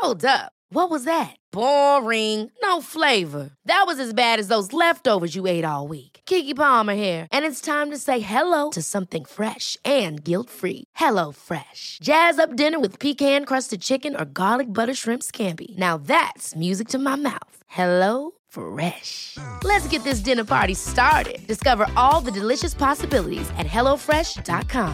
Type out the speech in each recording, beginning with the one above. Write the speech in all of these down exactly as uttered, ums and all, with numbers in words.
Hold up. What was that? Boring. No flavor. That was as bad as those leftovers you ate all week. Keke Palmer here, and it's time to say hello to something fresh and guilt-free. Hello Fresh. Jazz up dinner with pecan-crusted chicken or garlic butter shrimp scampi. Now that's music to my mouth. Hello Fresh. Let's get this dinner party started. Discover all the delicious possibilities at hello fresh dot com.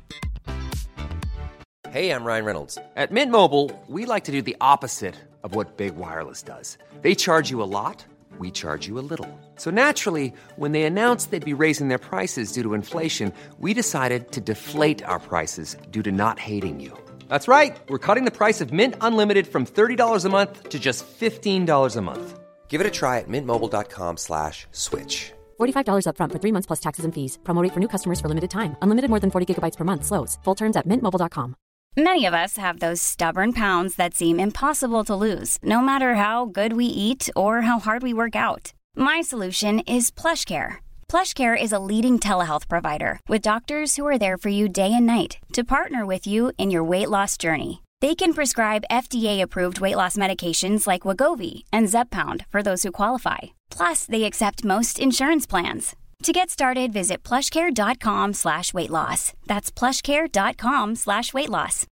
Hey, I'm Ryan Reynolds. At Mint Mobile, we like to do the opposite of what Big Wireless does. They charge you a lot, we charge you a little. So naturally, when they announced they'd be raising their prices due to inflation, we decided to deflate our prices due to not hating you. That's right. We're cutting the price of Mint Unlimited from thirty dollars a month to just fifteen dollars a month. Give it a try at mintmobile.com slash switch. forty-five dollars up front for three months plus taxes and fees. Promo rate for new customers for limited time. Unlimited more than forty gigabytes per month. Slows full terms at mint mobile dot com. Many of us have those stubborn pounds that seem impossible to lose, no matter how good we eat or how hard we work out. My solution is PlushCare. PlushCare is a leading telehealth provider with doctors who are there for you day and night to partner with you in your weight loss journey. They can prescribe F D A-approved weight loss medications like Wegovy and Zepbound for those who qualify. Plus, they accept most insurance plans. To get started, visit plushcare.com slash weight loss. That's plushcare.com slash weight loss.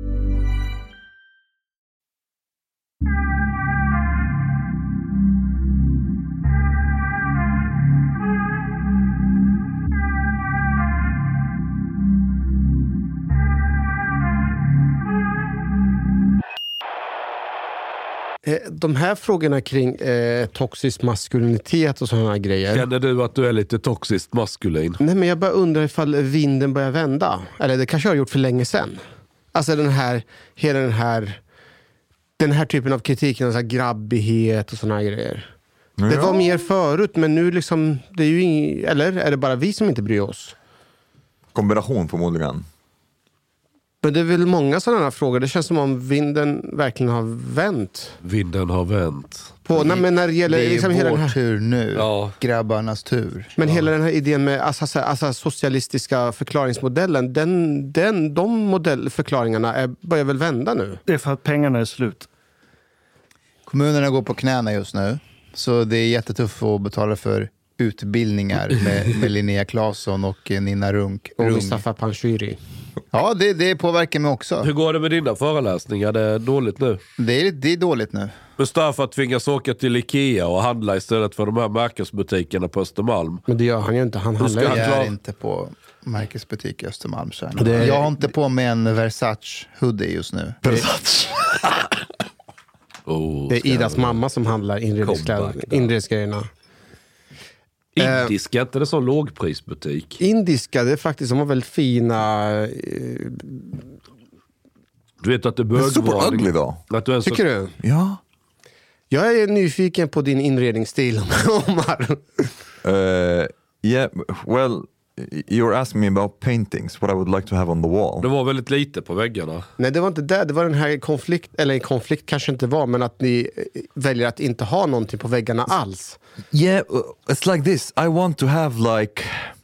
De här frågorna kring eh, toxisk maskulinitet och sådana grejer. Känner du att du är lite toxiskt maskulin? Nej, men jag bara undrar ifall vinden börjar vända. Eller det kanske jag har gjort för länge sedan. Alltså den här, hela den här den här typen av kritik, så här grabbighet och sådana grejer. Ja. Det var mer förut, men nu liksom, det är ju ing, eller är det bara vi som inte bryr oss? Kombination förmodligen. Men det är väl många sådana här frågor. Det känns som om vinden verkligen har vänt. Vinden har vänt. På, nej, men när det gäller, det är liksom vår hela den här, tur nu. Ja. Grabbarnas tur. Men ja. hela den här idén med alltså, alltså, socialistiska förklaringsmodellen, den, den, de modellförklaringarna är, börjar väl vända nu? Det är för att pengarna är slut. Kommunerna går på knäna just nu. Så det är jättetufft att betala för utbildningar med, med Linnea Claesson och Nina Runk. Och Mustafa Panshiri. Ja, det, det påverkar mig också. Hur går det med dina föreläsningar? Det är dåligt nu. Det är, det är dåligt nu. Mustafa tvingas åka till Ikea och handla istället för de här märkesbutikerna på Östermalm. Men det gör han ju inte. Han handlar jag ju är inte på märkesbutik i Östermalm. Det... Jag har inte på mig en Versace hoodie just nu. Versace. oh, det är Idas mamma som handlar inredningsgrejerna. Indiska, inte det så lågprisbutik? Indiska, det är faktiskt, de har väldigt fina... Eh... Du vet att det bör super ugly då. Att du Tycker så... du? Ja. Jag är nyfiken på din inredningsstil, Omar. uh, yeah, well... You're asking me about paintings, what I would like to have on the wall. Det var väldigt lite på väggarna. Nej, det var inte det. Det var den här konflikt, eller en konflikt kanske inte var, men att ni väljer att inte ha någonting på väggarna alls. Yeah, it's like this. I want to have like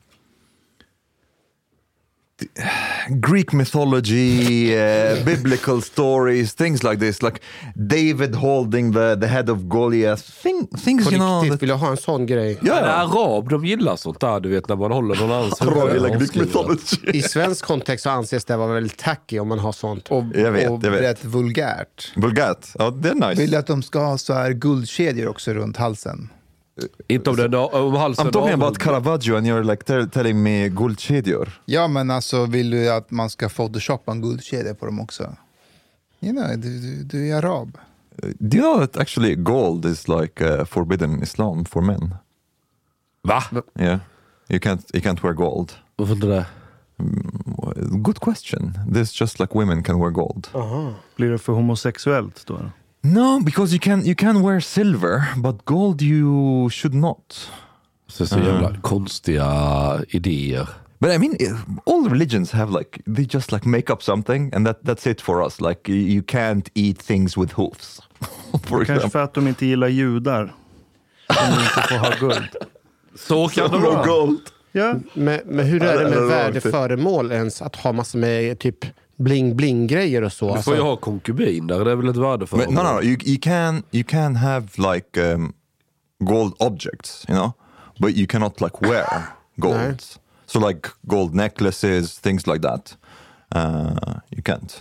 Greek mythology, uh, biblical stories, things like this, like David holding the, the head of Goliath, Thing, things på you know. Riktigt, vill jag ha en sån grej? Ja, ja. Arab, de gillar sånt där, du vet, när man håller någon annans huvud. Like Greek mythology. I svensk kontext så anses det vara väldigt tacky om man har sånt. Och, jag vet, och jag vet. rätt vulgärt. Vulgärt, ja, det är nice. Vill att de ska ha så här guldkedjor också runt halsen. Inte om den om halsen. I'm talking about Caravaggio and you're like t- telling me guldkedjor. Ja, men alltså vill du att man ska photoshoppa en guldkedja på dem också? You know, du, du, du är arab. Do you know that actually gold is like uh, forbidden in Islam for men? Va? Yeah. You can't you can't wear gold. Varför inte det? Good question. This just like women can wear gold. Aha. Blir det för homosexuellt då? No, because you can you can wear silver, but gold you should not. Så så jävla uh. konstiga idéer. But I mean, all religions have like they just like make up something, and that that's it for us. Like you can't eat things with hoofs. For Kanske för att de inte gillar judar. De inte får ha guld. Så kan det vara. Gold. Ja. Men, men hur är det med värdeföremål ens? Att ha massor med typ bling-bling-grejer och så. Du får alltså. ju ha konkubin där, det är väl ett värde för But no, no, no. You you can you can have like um, gold objects, you know, but you cannot like wear gold. So like gold necklaces, things like that. Uh, you can't.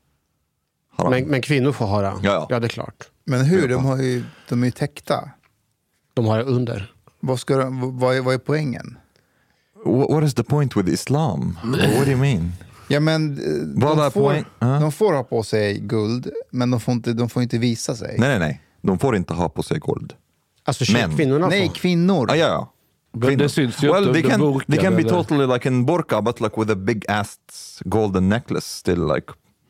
Men, men kvinnor får ha det. Ja, ja. Ja, det är klart. Men hur? De, har ju, de är ju täckta. De har det under. Vad, ska de, vad, är, vad är poängen? What, what is the point with Islam? What do you mean? Ja, men Vad är de får, poäng? Uh. de får ha på sig guld, men de får inte, de får inte visa sig. Nej, nej, nej. De får inte ha på sig guld. Alltså Men- kvinnorna Nej, får. kvinnor. Ah, ja, ja. Men det syns ju Well, inte they under can, burkan, they can be eller? totally like in burqa, but like with a big ass golden necklace still like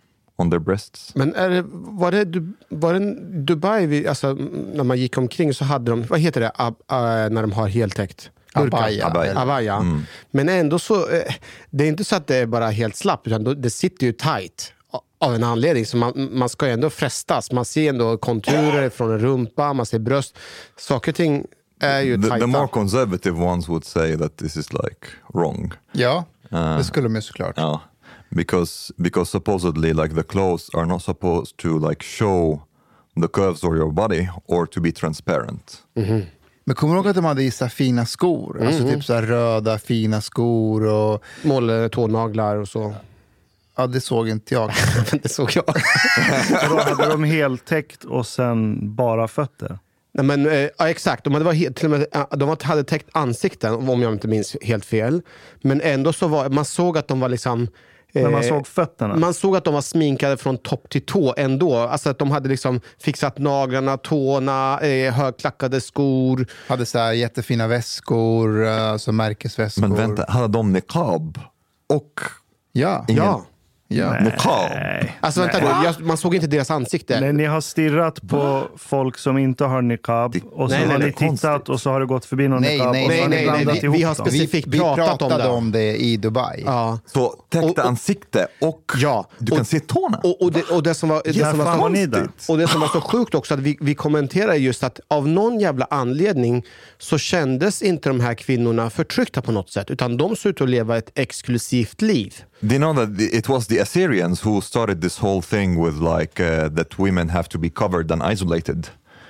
on their breasts. Men är det, var det, Du- var det Dubai, vi, alltså, när man gick omkring så hade de, vad heter det, ab, uh, när de har heltäckt? Burka. Abaya. Abaya. Abaya. Mm. Men ändå så, eh, det är inte så att det är bara helt slapp, utan då- det sitter ju tight av en anledning. Så man, man ska ju ändå frestas. Man ser ändå konturer från en rumpa, man ser bröst. Saker och ting är ju The, tajta. the more conservative ones would say that this is like wrong. Ja, det skulle de ju såklart. Yeah, because because supposedly like the clothes are not supposed to like show the curves of your body or to be transparent. Men kommer du ihåg att de hade vissa fina skor? Alltså typ så här röda fina skor och... Mål, tånaglar och så. Ja, det såg inte jag. Det såg jag. Och då hade de heltäckt och sen bara fötter. Nej, men, eh, ja, exakt. De hade, var helt, till och med, eh, de hade täckt ansikten, om jag inte minns helt fel. Men ändå så var man såg att de var liksom... eh, Men man såg fötterna. Man såg att de var sminkade från topp till tå ändå. Alltså att de hade liksom fixat naglarna, tårna, eh, högklackade skor. Hade så här jättefina väskor, alltså märkesväskor. Men vänta, hade de niqab och Ja, ingen Ja. ja. niqab? Alltså vänta nu, jag, man såg inte deras ansikte. Nej, ni har stirrat på folk som inte har niqab och så Nej, nej, har nej, ni tittat konstigt. och så har det gått förbi någon Nej, niqab nej, och så nej, har ni nej, nej, blandat vi- ihop vi har dem. speci- Vi, specifikt vi pratat om pratade det. om det i Dubai. Ja. Så täckta Och- och- ansikte och Ja. du kan Och- se tårna. Och, och, det, och, det som var, det Ja, som var fan så vad ni där. och det som var så sjukt också, att vi, vi kommenterade just att av någon jävla anledning så kändes inte de här kvinnorna förtryckta på något sätt, utan de såg ut att leva ett exklusivt liv. Do you know that the- it was the Assyrians who started this whole thing with like uh, that women have to be covered and isolated?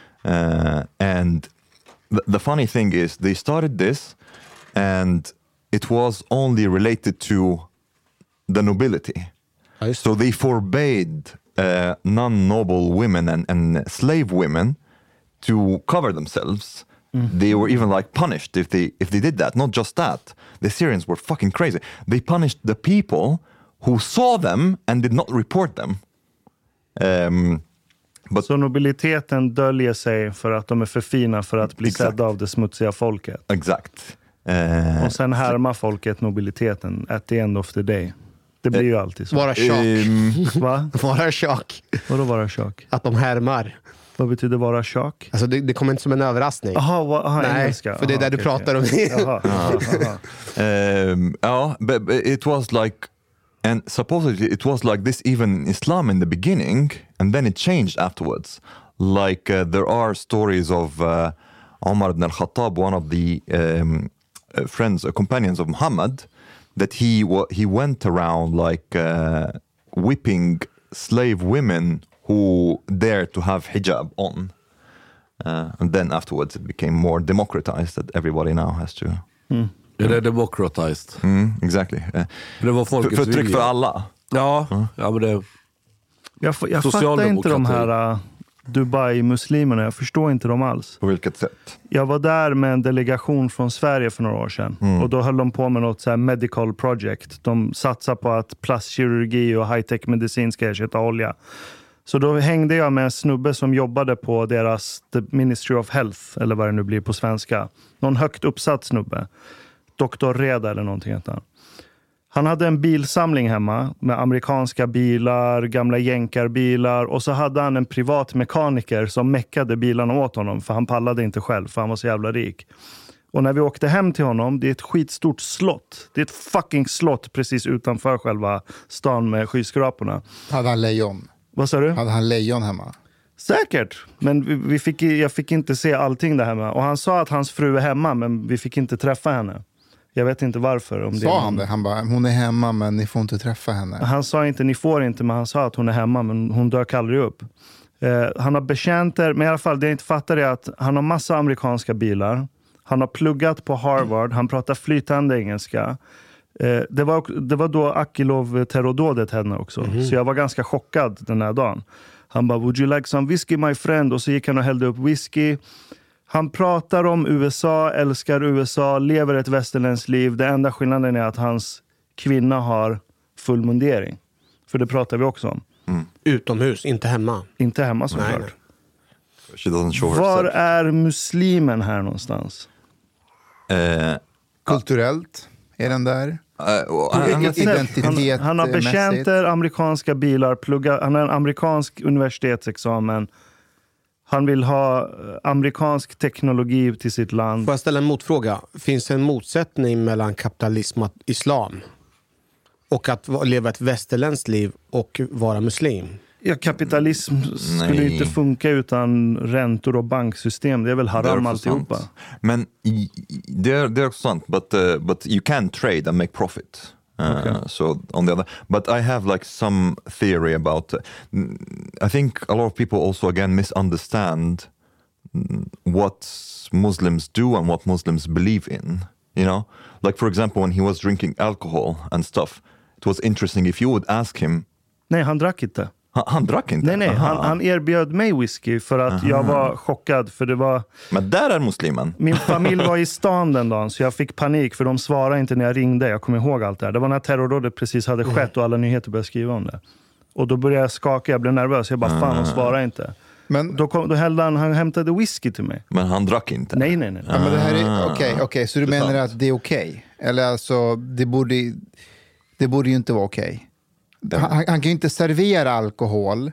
Uh, and the, the funny thing is they started this and it was only related to the nobility. So they forbade uh, non-noble women and, and slave women to cover themselves. They were even like punished if they if they did that. Not just that, the Syrians were fucking crazy. They punished the people who saw them and did not report them. Um, but Så nobiliteten döljer sig för att de är för fina för att bli Exakt. sedda av det smutsiga folket. exact. Uh, Och sen härmar folket nobiliteten at the end of the day. Det blir ju alltid så. Vara tjock. um, Va? Vara tjock. Vadå vara tjock? Att de härmar. Vad betyder vara tjock? Alltså det, det kommer inte som en överraskning. Jaha, va, aha, Nej, engelska. för det är Aha, där du okej, pratar okej. om. Jaha, jaha, jaha. um, yeah, but, but it was like, and supposedly it was like this even in Islam in the beginning, and then it changed afterwards. Like uh, there are stories of uh, Umar ibn al-Khattab, one of the um, uh, friends, uh, companions of Muhammad, that he wa- he went around like uh, whipping slave women who dared to have hijab on. Uh, and then afterwards it became more democratized that everybody now has to. Är det democratized? Mm, exactly. Uh, Det var för, folkets förtryck vilja. för alla. Ja, ja men det... Jag, f- jag fattar inte de Socialdemokrati. här uh, Dubai-muslimerna. Jag förstår inte dem alls. På vilket sätt? Jag var där med en delegation från Sverige för några år sedan. Mm. Och då höll de på med något så här medical project. De satsar på att plastkirurgi och high-tech medicin ska ersätta olja. Så då hängde jag med en snubbe som jobbade på deras The Ministry of Health, eller vad det nu blir på svenska. Någon högt uppsatt snubbe. doktor Reda eller någonting heter han. Han hade en bilsamling hemma med amerikanska bilar, gamla jänkarbilar, och så hade han en privat mekaniker som meckade bilarna åt honom för han pallade inte själv för han var så jävla rik. Och när vi åkte hem till honom, det är ett skitstort slott. Det är ett fucking slott precis utanför själva stan med skyskraporna. Hade han lejon? Vad sa du? Hade han lejon hemma? Säkert, men vi, vi fick, jag fick inte se allting där hemma. Och han sa att hans fru är hemma, men vi fick inte träffa henne. Jag vet inte varför. Om Sa det han det? Han bara, hon är hemma men ni får inte träffa henne. Han sa inte, ni får inte, men han sa att hon är hemma, men hon dök aldrig upp. Eh, han har betjänter, men i alla fall det jag inte fattar är att han har massa amerikanska bilar. Han har pluggat på Harvard, han pratar flytande engelska. Eh, det, var, det var då Akilov-terrordådet hände också. Mm. Så jag var ganska chockad den här dagen. Han bara, would you like some whiskey my friend? Och så gick han och hällde upp whisky. Han pratar om U S A, älskar U S A, lever ett västerländskt liv. Det enda skillnaden är att hans kvinna har full mundering. För det pratar vi också om. Mm. Utomhus, inte hemma. Inte hemma såklart. She doesn't show Var herself. är muslimen här någonstans? Uh, Kulturellt är den där. Uh, han, han, han har betjänter, amerikanska bilar, plugga, han har en amerikansk universitetsexamen. Han vill ha amerikansk teknologi till sitt land. Får jag ställa en motfråga? Finns det en motsättning mellan kapitalism och islam? Och att leva ett västerländskt liv och vara muslim? Ja, kapitalism skulle Nej. inte funka utan räntor och banksystem. Det är väl haram alltihopa. Men det är, det är också sant. But, uh, but you can trade and make profit. Uh, okay. So on the other, but I have like some theory about. Uh, I think a lot of people also again misunderstand what Muslims do and what Muslims believe in. You know, like for example, when he was drinking alcohol and stuff, it was interesting if you would ask him. Nej, han drack inte. Han, han drack inte? Nej, nej. Han, han erbjöd mig whisky för att Aha. jag var chockad. För det var... Men där är muslimen. Min familj var i stan den dagen så jag fick panik för de svarade inte när jag ringde. Jag kommer ihåg allt det här. Det var när terrordådet precis hade skett och alla nyheter började skriva om det. Och då började jag skaka, jag blev nervös. Jag bara, fan, de svarade inte. Men då, kom, då hällde han, han hämtade whisky till mig. Men han drack inte? Nej, nej, nej. Ja, men det här är okej, okay, okay, så du det menar sant. Att det är okej? Okay? Eller alltså, det borde, det borde ju inte vara okej. Okay. Han, han kan ju inte servera alkohol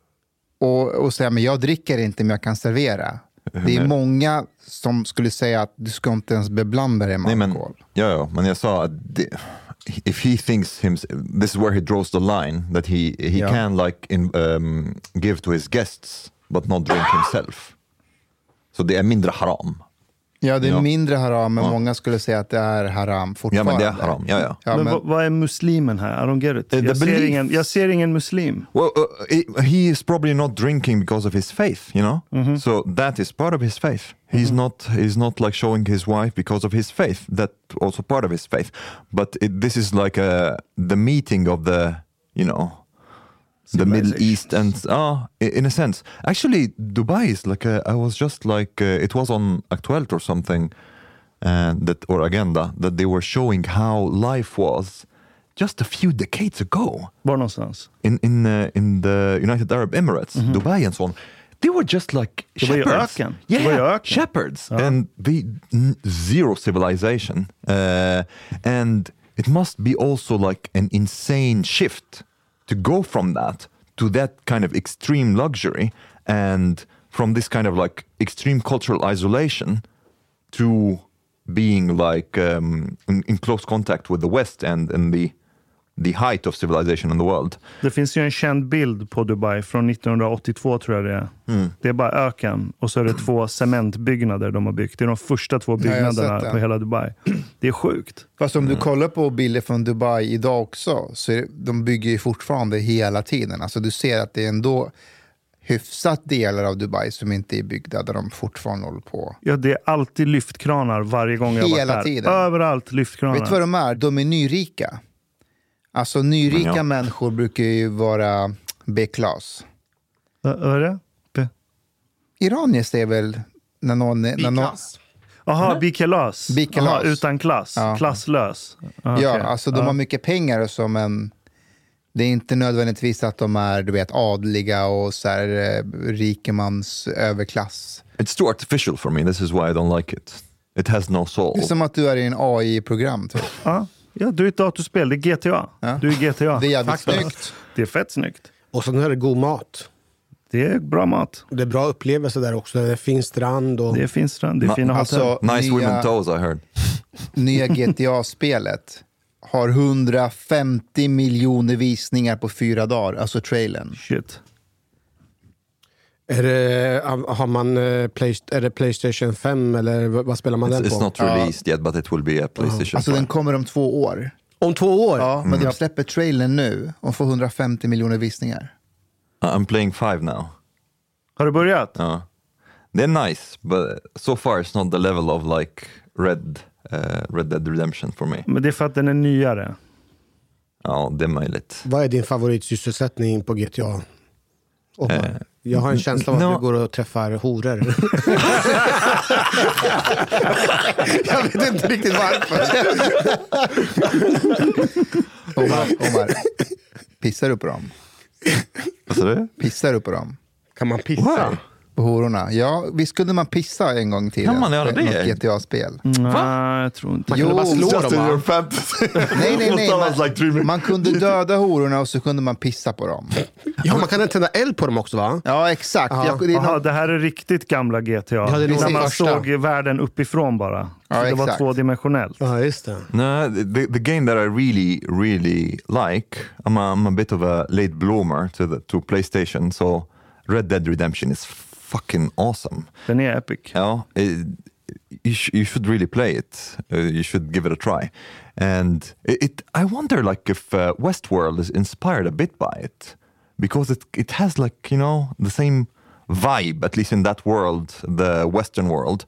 och, och säga, men jag dricker inte, men jag kan servera. Det är många som skulle säga att du ska inte ens beblanda dig med Nej, alkohol. Men, ja, ja, men jag sa att det, if he thinks him, this is where he draws the line, that he, he yeah. can like in, um, give to his guests but not drink himself. Så det är mindre haram. Ja, det är ja. mindre haram, men ja. många skulle säga att det är haram fortfarande. Ja, men det är haram, ja, ja. ja men, men vad, vad är muslimen här? I don't get it. Jag ser, ingen, jag ser ingen muslim. Well, uh, he is probably not drinking because of his faith, you know? Mm-hmm. So that is part of his faith. He's mm-hmm. not he's not like showing his wife because of his faith. That also part of his faith. But it, this is like a, the meeting of the, you know, the Middle East and uh, in a sense. Actually, Dubai is like a, I was just like uh, it was on Aktuellt or something, and that or Agenda that they were showing how life was just a few decades ago. Var någonstans? In in uh, in the United Arab Emirates, mm-hmm. Dubai and so on. They were just like det shepherds. Var ju öken. Yeah, det var ju öken. Shepherds, ja. and the n- zero civilization, uh, and it must be also like an insane shift to go from that to that kind of extreme luxury and from this kind of like extreme cultural isolation to being like um, in, in close contact with the West and, and the, the height of civilization in the world. Det finns ju en känd bild på Dubai från nittonhundraåttiotvå tror jag det är. Mm. Det är bara öken och så är det två cementbyggnader de har byggt. Det är de första två byggnaderna på hela Dubai. Det är sjukt. Fast om mm. du kollar på bilder från Dubai idag också så är, de bygger ju fortfarande hela tiden. Alltså du ser att det är ändå hyfsat delar av Dubai som inte är byggda där de fortfarande håller på. Ja, det är alltid lyftkranar varje gång jag har varit där. Tiden. Överallt lyftkranar. Vet du vad de är? De är nyrika. Alltså nyrika ja. människor brukar ju vara B-klass. Vad är det? B- Iranier är väl när någon... B-klass. Jaha, B-klass. B-klass. Utan klass. Ja. Klasslös. Okay. Ja, alltså de ja. har mycket pengar som en... Det är inte nödvändigtvis att de är, du vet, adliga och så här eh, rikemans överklass. It's too artificial for me. This is why I don't like it. It has no soul. Det är som att du är i en A I-program typ. Ja. Ja, du är ett datorspel. Det är G T A. Ja. Du är G T A. Det är jävligt snyggt. Det är fett snyggt. Och så är det god mat. Det är bra mat. Det är bra upplevelse där också. Det är fin strand. Och... Det är fin strand. Det är Ma- fina alltså, hotell. Nice nya, women toes, I heard. Nya G T A-spelet har hundrafemtio miljoner visningar på fyra dagar. Alltså trailern. Shit. Är det, har man, uh, play, är det PlayStation fem eller vad spelar man it's, den på? It's not released yet, but it will be a PlayStation Alltså five. den kommer om två år. Om två år? Ja, men de släpper trailern nu och får hundrafemtio miljoner visningar. I'm playing five now. Har du börjat? Ja. Det är nice, but so far it's not the level of like Red, uh, Red Dead Redemption for me. Men det är för att den är nyare. Ja, det är möjligt. Vad är din favoritsysselsättning på G T A? Oh, Eh, jag har en känsla av att no. du går och träffar horor. Jag vet inte riktigt varför. Omar, Omar, pissar du på dem? Vad sa du? Pissar du på dem? Kan man pissa? Wow. På hororna? Ja, visst kunde man pissa en gång till. Kan man göra det? Något G T A-spel. Nej, jag tror inte. Man kunde bara slå Just in dem, your va? fantasy. Nej, nej, nej. I was like dreaming. Man, man kunde döda hororna och så kunde man pissa på dem. Ja, man kan tända eld på dem också, va? Ja, exakt. Ja. Jag, det är Aha, någon, det här är riktigt gamla G T A. Ja, det är nog när det man första. såg världen uppifrån bara. Ja, Så det var exakt. tvådimensionellt. Ja, just det. No, the, the game that I really, really like, I'm a, I'm a bit of a late bloomer to, the, to PlayStation, so Red Dead Redemption is fucking awesome. Den är epic. Yeah, it, you, sh- you should really play it. Uh, you should give it a try. And it, it I wonder, like, if uh, Westworld is inspired a bit by it, because it it has like you know the same vibe, at least in that world, the Western world,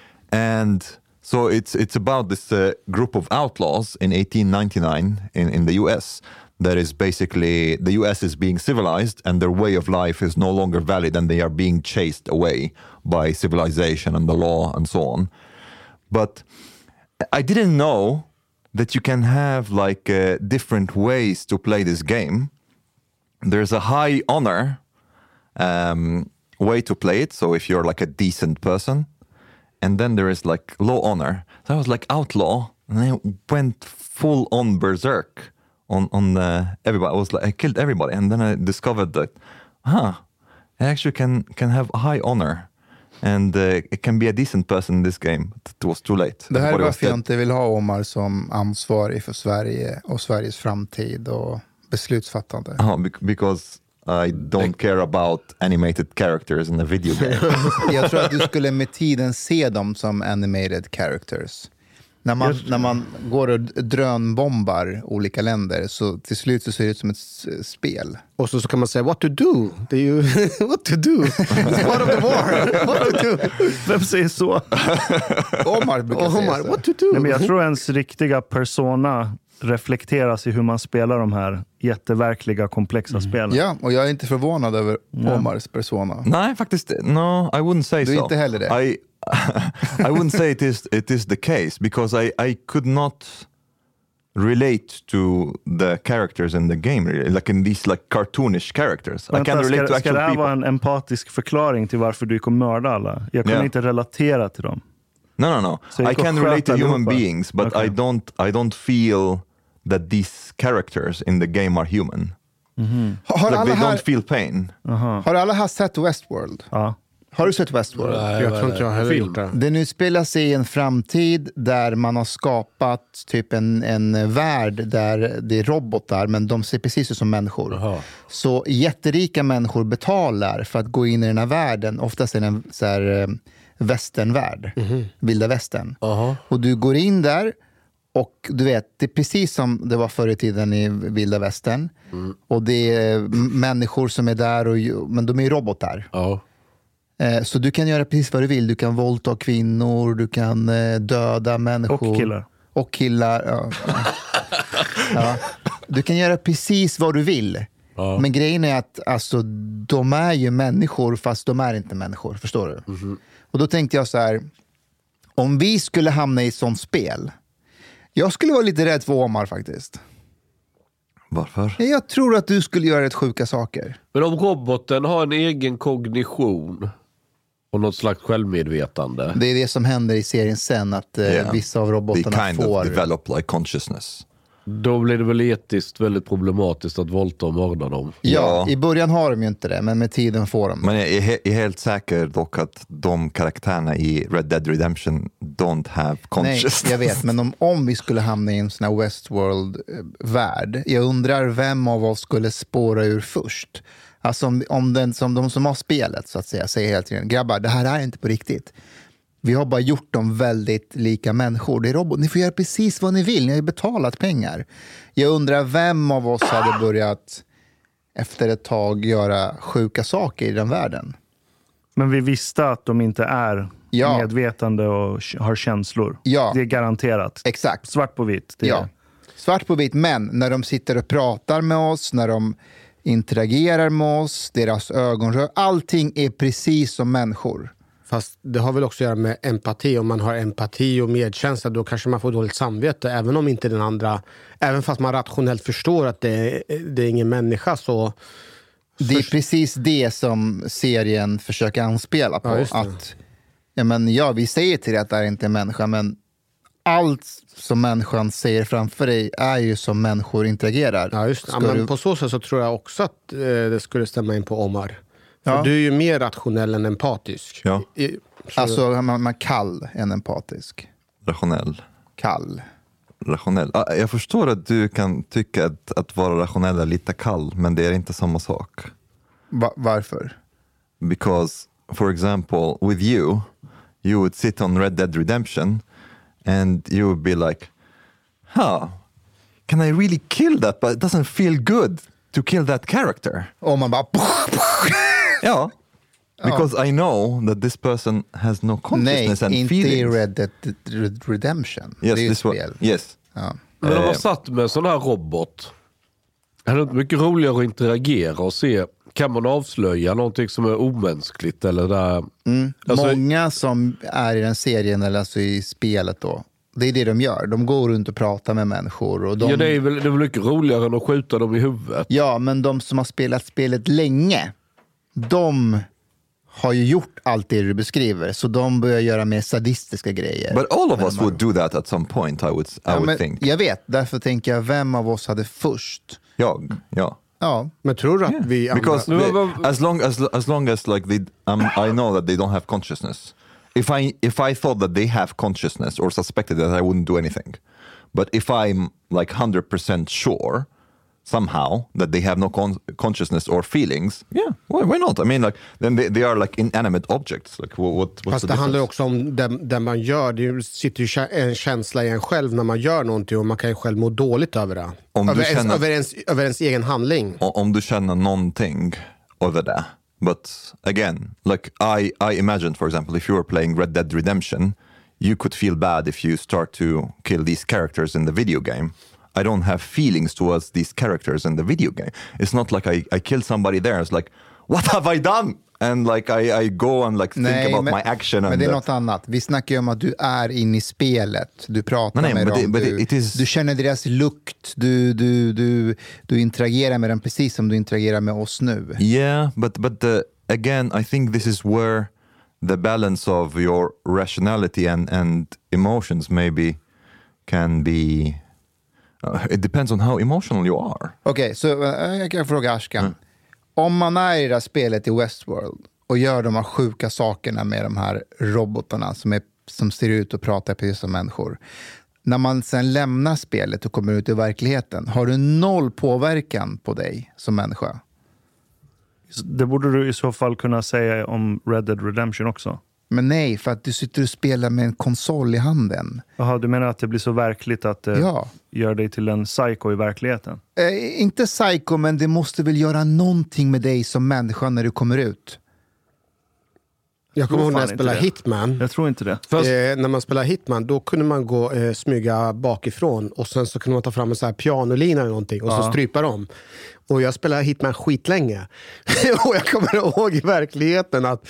and so it's it's about this uh, group of outlaws in eighteen ninety-nine in in the U S. That is basically the U S is being civilized and their way of life is no longer valid and they are being chased away by civilization and the law and so on. But I didn't know that you can have like uh, different ways to play this game. There's a high honor um, way to play it. So if you're like a decent person, and then there is like low honor. So I was like outlaw and I went full on berserk. On on uh, everybody, I was like I killed everybody, and then I discovered that, huh, I actually can can have high honor, and uh, it can be a decent person in this game. But it was too late. det här är Everybody was varför jag dead. inte vill ha Omar som ansvarig för Sverige och Sveriges framtid och beslutsfattande. Uh, bec- because I don't care about animated characters in a video game. Jag tror att du skulle med tiden se dem som animated characters. När man, när man går och drönbombar olika länder så till slut så ser det ut som ett s- spel. Och så, så kan man säga, what to do? Det är ju, what to do? It's part of the war. What to do? Vem säger så? Omar brukar Och säga Omar, så. what to do? Nej, men jag tror ens riktiga persona reflekteras i hur man spelar de här jätteverkliga, komplexa spelen. Ja, och jag är inte förvånad över Omars persona. Nej, faktiskt, no, I wouldn't say Du är so. inte heller det. I I wouldn't say it is it is the case because I I could not relate to the characters in the game, really. Like in these like cartoonish characters. I Vänta, can relate ska, to ska actual det här people. vara en empatisk förklaring till varför du kommer mörda alla? Jag kunde Ja. inte relatera till dem. No, no, no. Så jag I går can sköt relate to human allihopa. beings, but Okay. I don't. I don't feel that these characters in the game are human. Har, Like alla they här, don't feel pain. har alla här sett Westworld? Ja. Har du sett Westworld? Jag tror inte jag heller gjort det. Det nu spelar sig i en framtid där man har skapat typ en, en värld där det är robotar men de ser precis ut som människor. Aha. Så jätterika människor betalar för att gå in i den här världen. Oftast är det en så här, eh, västernvärld, vilda västern. Aha. Och du går in där och du vet, det är precis som det var förr i tiden i vilda västern. Och det är m- människor som är där, och, ju- men de är ju robotar. Ja. Eh, Så du kan göra precis vad du vill. Du kan våldta kvinnor, du kan eh, döda människor. Och killar. Och killar, ja. Ja. Du kan göra precis vad du vill. Ja. Men grejen är att alltså, de är ju människor fast de är inte människor, förstår du? Och då tänkte jag så här, om vi skulle hamna i ett sånt spel, jag skulle vara lite rädd för Omar faktiskt. Varför? Jag tror att du skulle göra rätt sjuka saker. Men om roboten har en egen kognition och något slags självmedvetande. Det är det som händer i serien sen, att eh, Yeah. vissa av They robotarna kind får... of develop like consciousness. Då blir det väl etiskt väldigt problematiskt att våldta och mörda dem. Ja, Ja. i början har de ju inte det, men med tiden får de det. Men jag är, he- är helt säker dock att de karaktärerna i Red Dead Redemption don't have Nej, consciousness. jag vet, men om, om vi skulle hamna i en sån här Westworld-värld, jag undrar vem av oss skulle spåra ur först. Alltså om, om den, som de som har spelet, så att säga, säger hela tiden, grabbar, det här är inte på riktigt. Vi har bara gjort dem väldigt lika människor. Det är robot. Ni får göra precis vad ni vill. Ni har ju betalat pengar. Jag undrar vem av oss hade börjat efter ett tag göra sjuka saker i den världen. Men vi visste att de inte är Ja. medvetande och har känslor. Ja. Det är garanterat. Exakt. Svart på vitt. Det Ja. är. Svart på vitt, men när de sitter och pratar med oss, när de interagerar med oss, deras ögonrör, allting är precis som människor. Fast det har väl också att göra med empati. Om man har empati och medkänsla, då kanske man får dåligt samvete. Även om inte den andra, även fast man rationellt förstår att det är, det är ingen människa, så... Det är precis det som serien försöker anspela på. Ja, just det. Att, ja, men, ja, vi säger till dig att det är inte en människa, men allt som människan säger framför dig är ju som människor interagerar. Ja, just det. Ja, Ska men du- på så sätt så tror jag också att eh, det skulle stämma in på Omar. För Ja. du är ju mer rationell än empatisk. Ja. I, så, Alltså, man, man kall än empatisk. Rationell. Kall. Rationell. Ah, jag förstår att du kan tycka att, att vara rationell är lite kall, men det är inte samma sak. Va- varför? Because, for example, with you, you would sit on Red Dead Redemption and you would be like, huh, can I really kill that? But it doesn't feel good to kill that character. Och man bara... Ja. Because I know that this person has no Nej, consciousness and inte i feelings. Red Dead Red Redemption. Yes, det är ju ett this one. spel. Yes. Ja. Men om Eh. man satt med en sån här robot, är det inte mycket roligare att interagera och se, kan man avslöja någonting som är omänskligt eller där... Mm. Alltså- Många som är i den serien, eller alltså i spelet då, det är det de gör. De går runt och pratar med människor. Och de... Ja, det är väl det är väl mycket roligare än att skjuta dem i huvudet. Ja, men de som har spelat spelet länge, de har ju gjort allt det du beskriver. Så de börjar göra mer sadistiska grejer. But all of Men us de- would do that at some point, I would, I Ja, would men think. jag vet, därför tänker jag, vem av oss hade först? Jag, ja. Ja, men tror du att vi... Because No, they- but- as long as as long as like they, um, I know that they don't have consciousness. If I if I thought that they have consciousness or suspected that, I wouldn't do anything. But if I'm like one hundred percent sure somehow that they have no con- consciousness or feelings, yeah, why, why not? I mean, like then they, they are like inanimate objects. Like what? what what's Fast the det handlar difference? också om det, det man gör. Det sitter ju kä- en känsla i en själv när man gör någonting, och man kan ju själv må dåligt över det. Om du över, ens, känner- över, ens, över ens egen handling. O- Om du känner någonting över det. But again, like I, I imagined, for example, if you were playing Red Dead Redemption, you could feel bad if you start to kill these characters in the video game. I don't have feelings towards these characters in the video game. It's not like I, I kill somebody there. It's like, what have I done? And like I, I go and like think about men, my action. men and det är the- något annat. Vi snackar ju om att du är inne i spelet. Du pratar Nej, nej, med but dem. it- but du, it is- du känner deras lukt. Du, du, du, du interagerar med dem precis som du interagerar med oss nu. Yeah, but but the, again, I think this is where the balance of your rationality and, and emotions maybe can be... Uh, it depends on how emotional you are. Okej, så äh, jag kan fråga Ashkan. Om man är i det här spelet i Westworld och gör de här sjuka sakerna med de här robotarna som, är, som ser ut och pratar precis som människor. När man sen lämnar spelet och kommer ut i verkligheten, har du noll påverkan på dig som människa? Det borde du i så fall kunna säga om Red Dead Redemption också. Men nej, för att du sitter och spelar med en konsol i handen. Jaha, du menar att det blir så verkligt att det Ja. gör dig till en psycho i verkligheten? Eh, inte psycho, men det måste väl göra någonting med dig som människa när du kommer ut. Jag kommer ihåg när jag fan spelade inte det. Hitman. Jag tror inte det. Fast, Eh, när man spelar Hitman, då kunde man gå eh, smyga bakifrån, och sen så kunde man ta fram en så här pianolina eller någonting och så strypa dem. Och jag spelade Hitman skitlänge. Och jag kommer ihåg i verkligheten att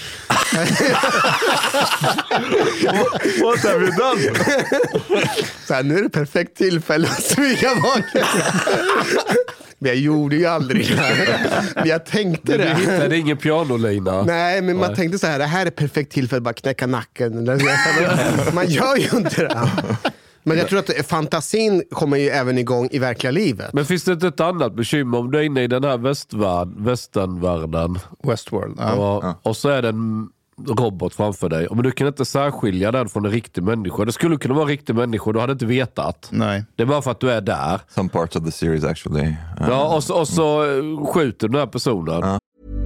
what have you done? så här, nu är det perfekt tillfälle att smyga bakifrån. Men jag gjorde ju aldrig det. Men jag tänkte Du det. hittade ingen pianolina. Nej, men man tänkte så här, det här är perfekt tillfälle att bara knäcka nacken. Man gör ju inte det. Men jag tror att fantasin kommer ju även igång i verkliga livet. Men finns det inte ett annat bekymmer om du är inne i den här västvärld, västernvärlden? Westworld. Ja. Och, Ja. och så är det en robot framför dig. Men du kan inte särskilja den från en riktig människa. Det skulle kunna vara en riktig människa, du hade inte vetat. Nej. Det är bara för att du är där. Some parts of the series actually. Uh, Ja, och så, och så skjuter den här personen. Ja.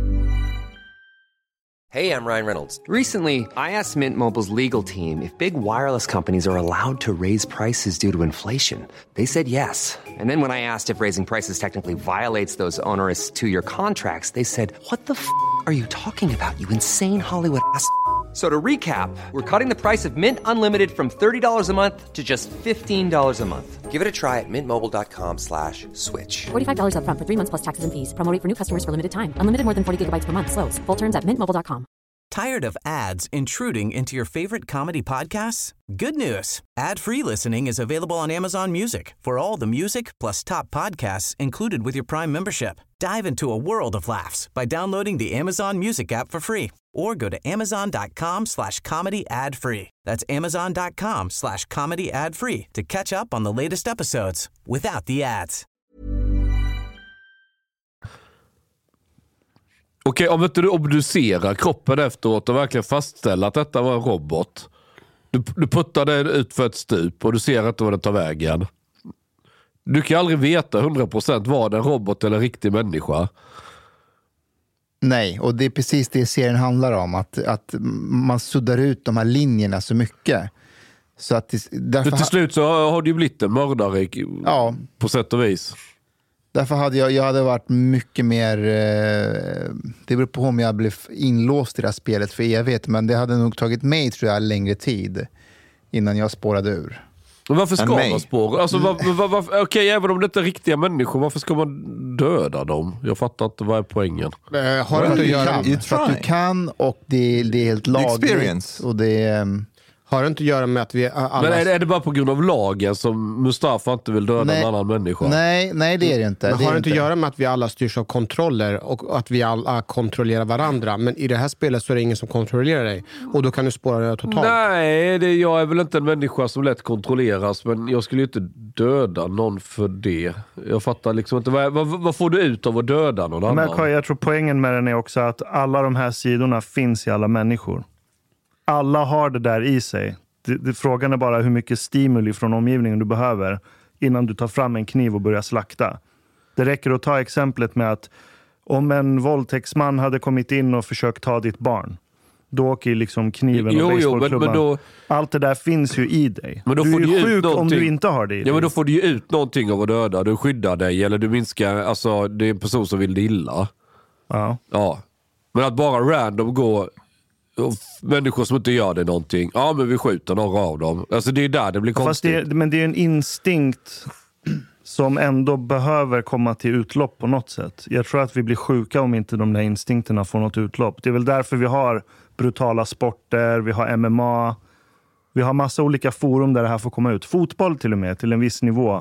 Hey, I'm Ryan Reynolds. Recently, I asked Mint Mobile's legal team if big wireless companies are allowed to raise prices due to inflation. They said yes. And then when I asked if raising prices technically violates those onerous two-year contracts, they said, "What the f*** are you talking about, you insane Hollywood ass?" So to recap, we're cutting the price of Mint Unlimited from thirty dollars a month to just fifteen dollars a month. Give it a try at mintmobile.com slash switch. forty-five dollars up front for three months plus taxes and fees. Promo rate for new customers for limited time. Unlimited more than forty gigabytes per month. Slows full terms at mint mobile dot com. Tired of ads intruding into your favorite comedy podcasts? Good news. Ad-free listening is available on Amazon Music for all the music plus top podcasts included with your Prime membership. Dive into a world of laughs by downloading the Amazon Music app for free or go to amazon.com slash comedy ad free. That's amazon.com slash comedy ad free to catch up on the latest episodes without the ads. Okej, om inte du obducerar kroppen efteråt och verkligen fastställer att detta var en robot. Du, du puttar den ut för ett stup och du ser inte vad den tar vägen. Du kan aldrig veta hundra procent var det en robot eller en riktig människa. Nej, och det är precis det serien handlar om. Att, att man suddar ut de här linjerna så mycket. Så att det, därför För till slut så har du ju blivit en mördare ja, på sätt och vis. Därför hade jag, jag hade varit mycket mer... Eh, det beror på om jag blev inlåst i det här spelet för evigt. Men det hade nog tagit mig, tror jag, längre tid innan jag spårade ur. Men varför ska mig. man spåra? Alltså, var, var, var, Okej, okay, även om det inte är riktiga människor, varför ska man döda dem? Jag fattar inte vad är poängen. Eh, har det inte att göra kan, You för att du try. kan och det, det är helt lagligt. experience. Och det är... Um, Har det inte att göra med att vi alla... Men är det, är det bara på grund av lagen som Mustafa inte vill döda Nej. en annan människa? nej, nej, det är det inte. Men det har är det inte att göra med att vi alla styrs av kontroller och att vi alla kontrollerar varandra? Men i det här spelet så är det ingen som kontrollerar dig. Och då kan du spåra det totalt. Nej, det, jag är väl inte en människa som lätt kontrolleras, men jag skulle ju inte döda någon för det. Jag fattar liksom inte, vad, vad, vad får du ut av att döda någon Men annan? jag, jag tror poängen med den är också att alla de här sidorna finns i alla människor. Alla har det där i sig. Det, det, frågan är bara hur mycket stimuli från omgivningen du behöver innan du tar fram en kniv och börjar slakta. Det räcker att ta exemplet med att om en våldtäktsman hade kommit in och försökt ta ditt barn, då åker ju liksom kniven Jo, och jo, baseballklubban. men- men då- Allt det där finns ju i dig. Men då du får är du ju ju ut sjuk om någonting. du inte har det i dig. Ja, men då får du ju ut någonting av att döda. Du skyddar dig eller du minskar, alltså det är en person som vill dig illa. Ja. Ja. Men att bara random gå och f- människor som inte gör det någonting. Ja, men vi skjuter några av dem. Alltså det är där det blir Fast konstigt. det, men det är en instinkt som ändå behöver komma till utlopp på något sätt. Jag tror att vi blir sjuka om inte de där instinkterna får något utlopp. Det är väl därför vi har brutala sporter, vi har M M A, vi har massa olika forum där det här får komma ut. Fotboll till och med, till en viss nivå.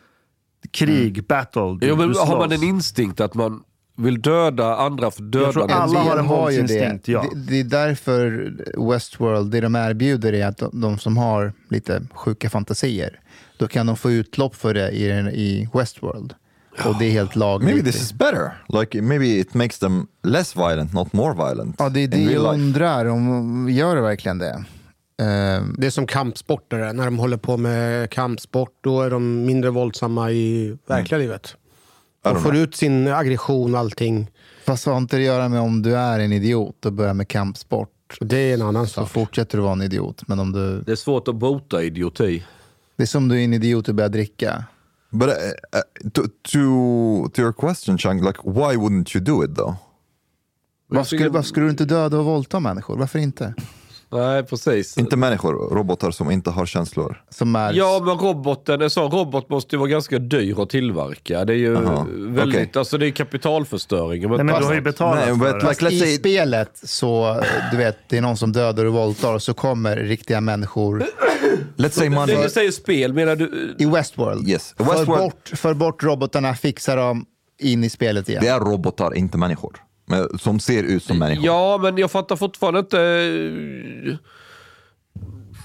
Krig, mm. battle. Du, Jo, men du har man slåss. en instinkt att man vill döda andra för Jag tror döda alla någon? har en har ju det. våldsinstinkt, ja. det. Det är därför Westworld, det de erbjuder är att de, de som har lite sjuka fantasier, då kan de få utlopp för det i, i Westworld. Och det är helt lagligt. Maybe this is better. Like maybe it makes them less violent, not more violent. Ja, det är det in jag real life. undrar, om gör det verkligen det? Ehm, Det är som kampsportare. När de håller på med kampsport, då är de mindre våldsamma i verkliga livet. I don't De får know. ut sin aggression och allting. fast vad har inte det att göra med om du är en idiot och börjar med kampsport? Det är en annan Så sak. fortsätter du vara en idiot. Men om du... Det är svårt att bota idioti. Det är som du är en idiot och börjar dricka. But uh, uh, to, to to your question, Chang, like why wouldn't you do it though? Varför skulle, varför skulle du inte döda och våldta människor? Varför inte? Nej, precis. Inte människor, robotar som inte har känslor. Som är... Ja, men roboten, en sån robot måste ju vara ganska dyr att tillverka. Det är ju Aha, väldigt, okej. alltså det är kapitalförstöring. Nej, men du har ju betalat Nej, för but det. like, let's I say, spelet så, du vet, det är någon som dödar och våldtar och så kommer riktiga människor let's say Det money. du säger spel, menar du? i Westworld. Yes, För, Westworld, bort, för bort robotarna, fixar dem in i spelet igen. det är robotar, inte människor. Men, som ser ut som människor. Ja, men jag fattar fortfarande inte.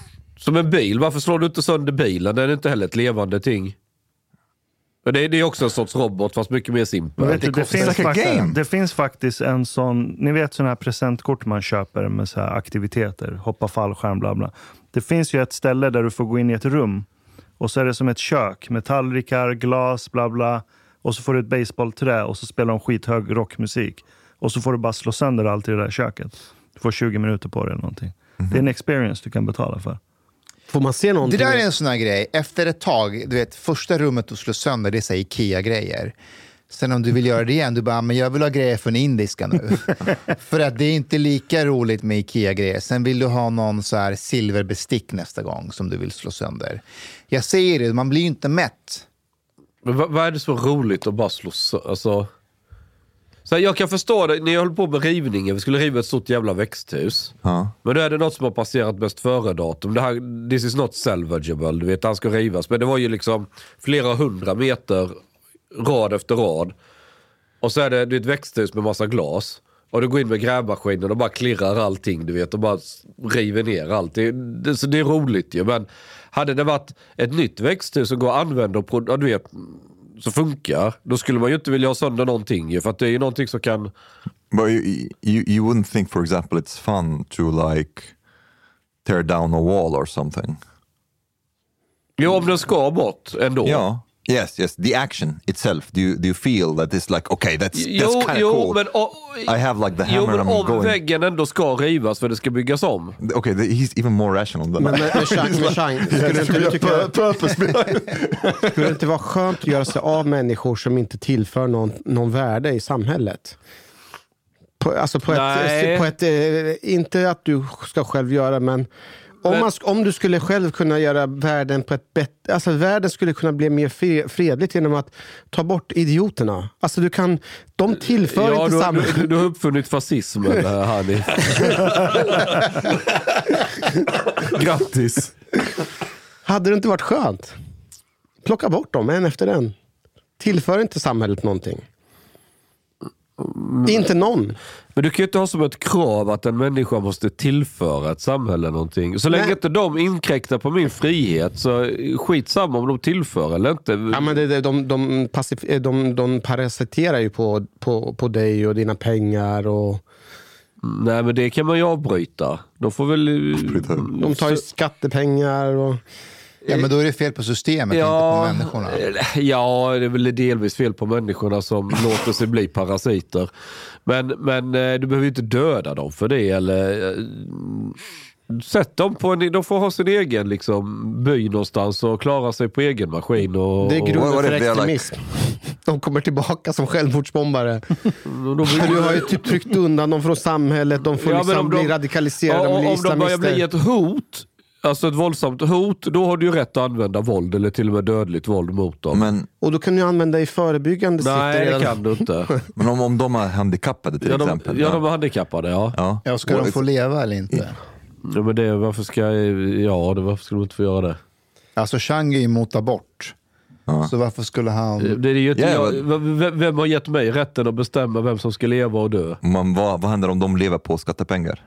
Som en bil, varför slår du inte sönder bilen? Den är inte heller ett levande ting. Det är, det är också en sorts robot, fast mycket mer simpel. Det, det, det, finns like faktiskt, det finns faktiskt en sån, ni vet sån här presentkort man köper med så här aktiviteter, hoppa fallskärm, bla bla. Det finns ju ett ställe där du får gå in i ett rum och så är det som ett kök med tallrikar, glas, bla bla. Och så får du ett baseballträ och så spelar de skithög rockmusik. Och så får du bara slå sönder allt i det där köket. Du får tjugo minuter på det eller någonting. Mm-hmm. Det är en experience du kan betala för. Får man se någonting? Det där är en sån här grej. Efter ett tag, du vet, första rummet du slår sönder, det är så här Ikea-grejer. Sen om du vill göra det igen, du bara, men jag vill ha grejer från indiska nu. För att det är inte lika roligt med Ikea-grejer. Sen vill du ha någon så här silverbestick nästa gång som du vill slå sönder. Jag säger det, man blir ju inte mätt. Men vad, vad är det så roligt att bara slå sönder? Alltså... Så här, jag kan förstå det, när jag höll på med rivningen, vi skulle riva ett stort jävla växthus. Ja. Men då är det något som har passerat bäst före datum. Det här, this is not salvageable, du vet, han ska rivas. Men det var ju liksom flera hundra meter rad efter rad. Och så är det, det är ett växthus med massa glas. Och du går in med grävmaskinen och bara klirrar allting, du vet, och bara river ner allt. Det, det, så det är roligt ju, men hade det varit ett nytt växthus som går att använda och ja, du vet, så funkar, då skulle man ju inte vilja ha sönder någonting ju, för att det är ju någonting som kan... But you, you, you wouldn't think, for example, it's fun to like tear down a wall or something. Jo, om den ska bort ändå. Ja. Yes, yes, the action itself. Do you do you feel that it's like okay, that's jo, that's kind jo, of cool. Men, och, I have like the hammer. Jo, men I'm om going. väggen ändå ska rivas för det ska byggas om. Okay, the, he's even more rational than Men that. med, med Chang, med Chang, skulle inte du tycka, skulle det inte vara skönt att göra sig av människor som inte tillför någon, någon värde i samhället? På, alltså på ett, på ett, eh, inte att du ska själv göra, men om, man, om du skulle själv kunna göra världen på ett bättre... Alltså världen skulle kunna bli mer fredligt genom att ta bort idioterna. Alltså du kan... De tillför ja, inte du, samma... Du, du har uppfunnit fascismen, Hanni. Grattis. Hade det inte varit skönt? Plocka bort dem, en efter en. Tillför inte samhället någonting. Mm. Inte någon. Men du kan ju inte ha som ett krav att en människa måste tillföra ett samhälle någonting. Så länge Nej. inte de inkräktar på min frihet, så skitsamma om de tillför eller inte. Ja, men det, de, de, passif- de, de parasiterar ju på, på, på dig och dina pengar och... Nej, men det kan man ju avbryta. De får väl... De tar ju skattepengar och... Ja, men då är det fel på systemet, ja, inte på människorna. Ja, det är väl delvis fel på människorna som låter sig bli parasiter. Men, men du behöver ju inte döda dem för det. Eller sätt dem på en... De får ha sin egen liksom, by någonstans och klara sig på egen maskin. Och, det är grunden och, för extremism. De kommer tillbaka som självmordsbombare. Du har ju typ tryckt undan dem från samhället. De får ja, liksom de, bli radikaliserade. Ja, om de börjar bli ett hot... Alltså ett våldsamt hot, då har du ju rätt att använda våld eller till och med dödligt våld mot dem. Men, och då kan du använda i förebyggande syfte. Nej, det kan du inte. Men om, om de är handikappade till ja, de, exempel. Ja, de är handikappade, ja. Ja, ja ska de få leva eller inte? Ja, men det, varför ska ja, det, varför ska de inte få göra det? Alltså, Chang är emot abort. Ja. Så varför skulle han... Det är ju inte yeah, jag, vem, vem har gett mig rätten att bestämma vem som ska leva och dö? Men vad, vad händer om de lever på skattepengar?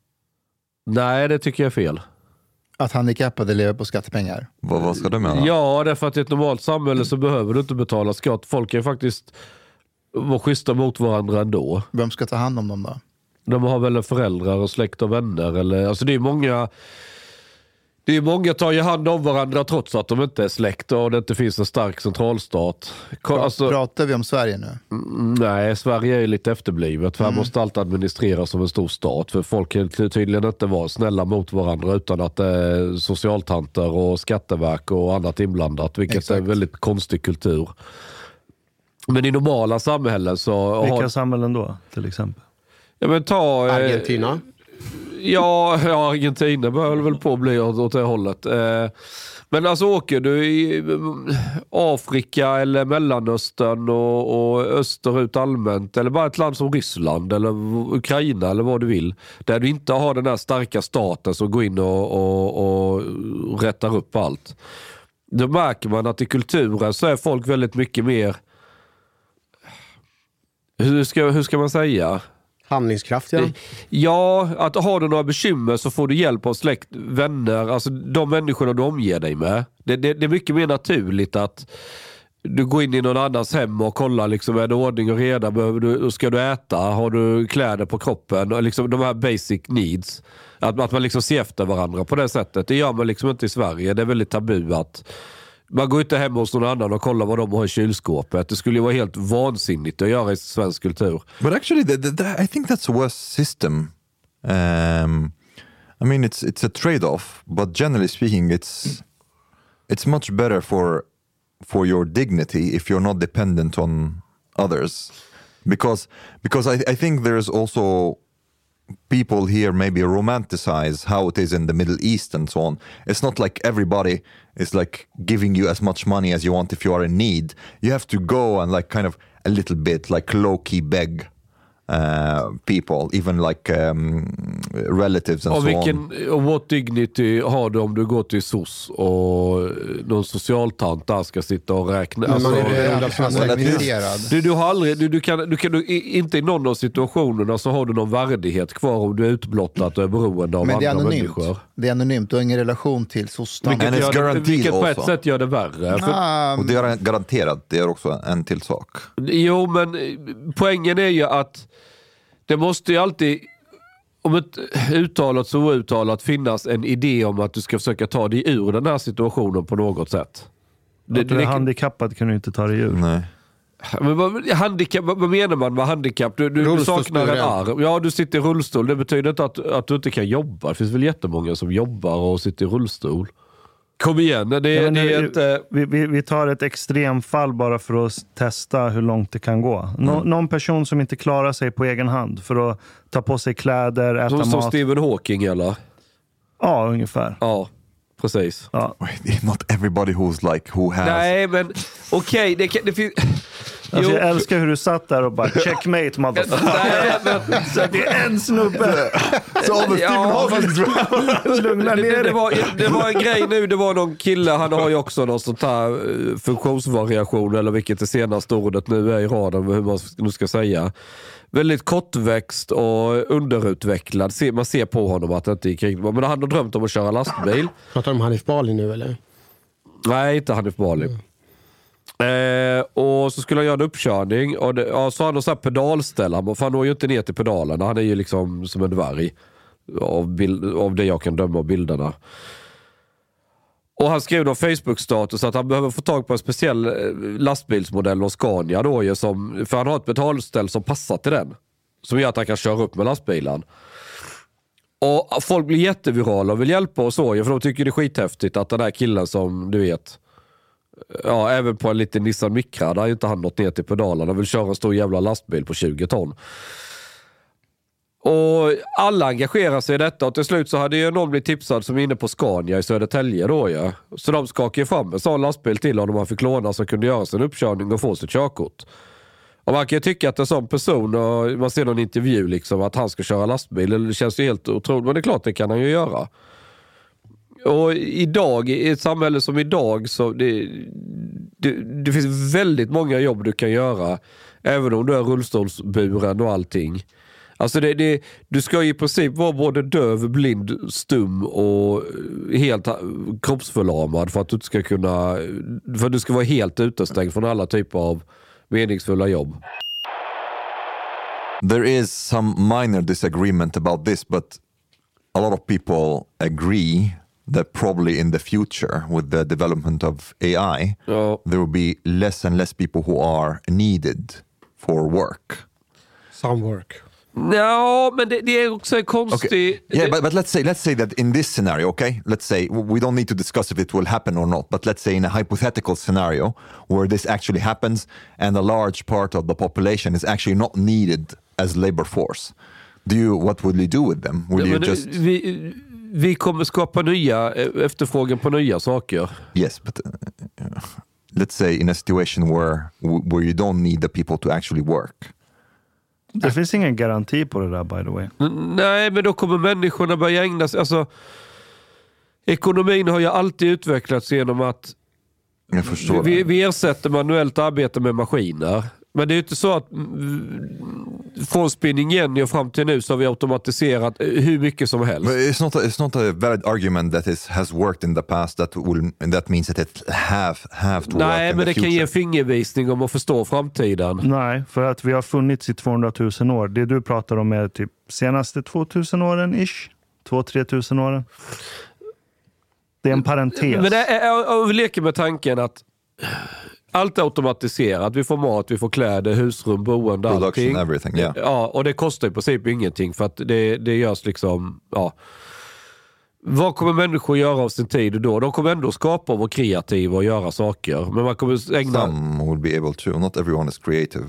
Nej, det tycker jag är fel. Att handikappade lever på skattepengar? Vad, vad ska du mena? Ja, därför att i ett normalt samhälle så behöver du inte betala skatt. Folk kan faktiskt vara schyssta mot varandra ändå. Vem ska ta hand om dem då? De har väl föräldrar och släkt och vänner. Eller, alltså det är många... Det är många tar ju hand om varandra trots att de inte är släkt och det inte finns en stark centralstat. Alltså, pratar vi om Sverige nu? Nej, Sverige är lite efterblivet. För här mm. måste allt administreras som en stor stat. För folk kan tydligen inte vara snälla mot varandra utan att det är socialtanter och skatteverk och annat inblandat. Vilket Exakt. är en väldigt konstig kultur. Men i normala samhällen så... Vilka har... samhällen då, till exempel? Ja, men ta... Argentina? Ja, ja, Argentina börjar väl på att bli åt, åt det hållet. Eh, men alltså åker du i Afrika eller Mellanöstern och, och österut allmänt, eller bara ett land som Ryssland eller Ukraina eller vad du vill, där du inte har den här starka staten som går in och, och, och rättar upp allt. Då märker man att i kulturen så är folk väldigt mycket mer, hur ska, hur ska man säga? Handlingskraftiga. Ja, att har du några bekymmer så får du hjälp av släkt, vänner, alltså de människorna du omger dig med. Det, det, det är mycket mer naturligt att du går in i någon annans hem och kollar liksom, är det ordning och reda, behöver du, ska du äta, har du kläder på kroppen, och liksom de här basic needs. Att, att man liksom ser efter varandra på det sättet. Det gör man liksom inte i Sverige. Det är väldigt tabu att man går inte hem hos någon annan och kollar vad de har i kylskåpet. Det skulle ju vara helt vansinnigt att göra i svensk kultur. But actually, the, the, the, I think that's a worse system. Um, I mean, it's it's a trade-off, but generally speaking, it's it's much better for for your dignity if you're not dependent on others, because because I, I think there's also people here maybe romanticize how it is in the Middle East and so on. It's not like everybody is like giving you as much money as you want if you are in need. You have to go and like kind of a little bit like low-key beg uh, people, even like um, relatives and och so vilken, on. Och what dignity har du om du går till S O S och någon socialtant där ska sitta och räkna? Men alltså, man är ju du, du har aldrig, du, du kan, du kan du, inte i någon av situationerna så har du någon värdighet kvar om du är utblottat och är beroende av men det är andra anonymt. människor. Det är anonymt, du har ingen relation till S O S. Vilket, gör, vilket på ett also. sätt gör det värre. För, Um, och det är garanterat, det är också en till sak. Jo, men poängen är ju att det måste ju alltid, om ett uttalat så outtalat, finnas en idé om att du ska försöka ta dig ur den här situationen på något sätt. Det, du är det, handikappad kan du inte ta dig ur. Nej. Men vad, handikapp, vad menar man med handikapp? Du, du, du saknar en arm. Ja, du sitter i rullstol. Det betyder inte att, att du inte kan jobba. Det finns väl jättemånga som jobbar och sitter i rullstol. Kom igen, det, ja, det är inte... Vi, vi, vi tar ett extremfall bara för att testa hur långt det kan gå. Nå, mm. Någon person som inte klarar sig på egen hand för att ta på sig kläder, äta som, mat. Som Stephen Hawking, eller? Ja, ungefär. Ja, precis. Ja. Not everybody who's like, who has... Nej, men okej, okay, det, det finns... Alltså, jag älskar hur du satt där och bara checkmate, motherfucker. Nej, men... Så det är en snubbe. Så av ja, Lugna ner det, det, var, det var en grej nu, det var någon kille, han har ju också någon sån här funktionsvariation, eller vilket det senaste ordet nu är i raden, hur man nu ska säga. Väldigt kortväxt och underutvecklad. Man ser på honom att det inte gick riktigt. Men han har drömt om att köra lastbil. Pratar du om Hanif Bali nu, eller? Nej, inte Hanif Bali. Mm. Eh, och så skulle han göra en uppkörning och det, ja, så har han någon sån här pedalställare, för han når ju inte ner till pedalerna, han är ju liksom som en dvärg av, bild, av det jag kan döma av bilderna. Och han skrev då Facebook-status att han behöver få tag på en speciell lastbilsmodell och Scania då ju, som, för han har ett pedalställ som passar till den, som gör att han kan köra upp med lastbilen. Och folk blir jättevirala och vill hjälpa och så, för de tycker det är skithäftigt att den här killen som du vet, ja, även på en liten Nissan Micra, där har ju inte han nått ner till pedalerna, vill köra en stor jävla lastbil på tjugo ton. Och alla engagerar sig i detta, och till slut så hade ju någon blivit tipsad som är inne på Scania i Södertälje då, ja. Så de skakade fram en sån lastbil till honom, man fick låna, så kunde göra sin uppkörning och få sitt körkort. Och man kan ju tycka att en sån person, och man ser någon intervju liksom, att han ska köra lastbil, det känns ju helt otroligt, men det är klart det kan han ju göra. Och idag, i ett samhälle som idag, så det, det, det finns väldigt många jobb du kan göra, även om du är rullstolsburen och allting. Alltså det, det, du ska i princip vara både döv, blind, stum och helt kroppsförlamad för att du ska kunna, för att du ska vara helt utestängd från alla typer av meningsfulla jobb. There is some minor disagreement about this, but a lot of people agree that probably in the future, with the development of A I, ja. there will be less and less people who are needed for work. Some work. No, men det, det är också en konstig... Okay. Yeah, but, but let's say let's say that in this scenario, okay? Let's say we don't need to discuss if it will happen or not, but let's say in a hypothetical scenario where this actually happens and a large part of the population is actually not needed as labor force. Do you, what will you do with them? Will ja, you just... Vi, vi kommer skapa nya efterfrågan på nya saker. Yes, but uh, let's say in a situation where where you don't need the people to actually work. Det finns ingen garanti på det där, by the way. Nej, men då kommer människorna börja ägna sig. Alltså, ekonomin har ju alltid utvecklats genom att Jag förstår vi, vi ersätter manuellt arbete med maskiner. Men det är ju inte så att från Spinning Jenny och fram till nu så har vi automatiserat hur mycket som helst. But it's not a, it's not a valid argument that is has worked in the past that will that means that it have have to Nej, work in men the det kan ge future. fingervisning om att förstå framtiden. Nej, för att vi har funnits i tvåhundratusen år. Det du pratar om är typ senaste tvåtusen åren ish. två till tre tusen åren. Det är en parentes. Men det är, vi leker med tanken att allt är automatiserat. Vi får mat, vi får kläder, husrum, boende, Production, allting. everything, yeah. Ja, och det kostar i princip ingenting för att det, det görs liksom, ja. Vad kommer människor göra av sin tid då? De kommer ändå skapa och vara kreativa och göra saker. Men man kommer ägna... Some will be able to. Not everyone is creative.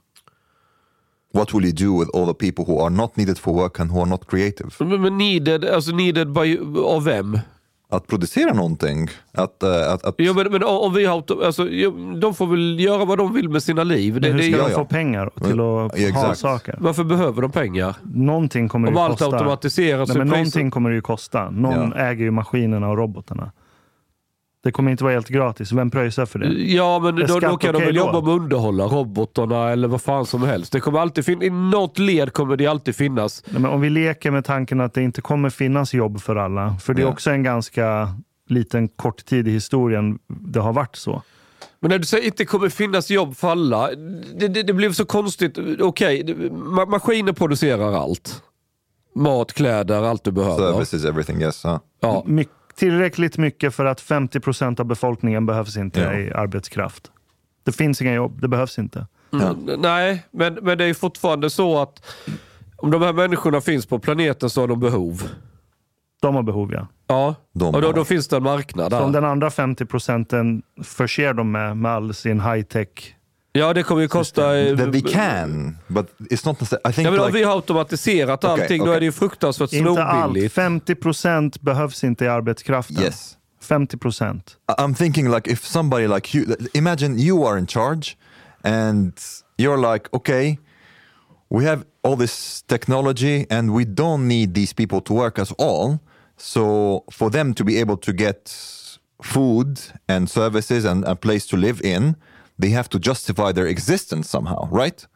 What will you do with all the people who are not needed for work and who are not creative? Men, men needed, alltså needed by, av vem? Att producera någonting. Att, uh, att, att... Ja, men, men om vi har, alltså, ja, de får väl göra vad de vill med sina liv. Det, Men hur det, ska ja, de ja. få pengar till att Ja, ha exakt. saker? Varför behöver de pengar? Någonting kommer Om det ju allt kosta. automatiseras Nej, så men priset- någonting kommer det ju kosta. Någon Ja. äger ju maskinerna och robotarna. Det kommer inte vara helt gratis. Vem pröjsar för det? Ja, men Är då, då skatt kan de okej väl då? jobba med att underhålla robotarna eller vad fan som helst. Det kommer alltid finnas, i något led kommer det alltid finnas. Nej, men om vi leker med tanken att det inte kommer finnas jobb för alla. För det är Ja. också en ganska liten kort tid i historien det har varit så. Men när du säger inte kommer finnas jobb för alla, det, det, det blev så konstigt. Okej, det- ma- maskiner producerar allt. Mat, kläder, allt du behöver. Services, everything, yes. Huh? Ja. My- tillräckligt mycket för att femtio procent av befolkningen behövs inte Ja. i arbetskraft. Det finns inga jobb, det behövs inte. Mm, nej, men, men det är fortfarande så att om de här människorna finns på planeten så har de behov. De har behov, ja. Ja, De och då, har- då finns det en marknad Så om där. den andra femtio procenten förser dem med, med all sin high-tech. Ja, det kommer ju kosta... eh, That we can, but it's not necessarily... I think Ja, men om like... vi har automatiserat Okej, allting, då okej. är det ju fruktansvärt Inte allt. snorbilligt. femtio procent behövs inte i arbetskraften. Yes. femtio procent. I'm thinking like if somebody like you, imagine you are in charge and you're like, okay, we have all this technology and we don't need these people to work as all. So for them to be able to get food and services and a place to live in, they have to justify their existence somehow, right?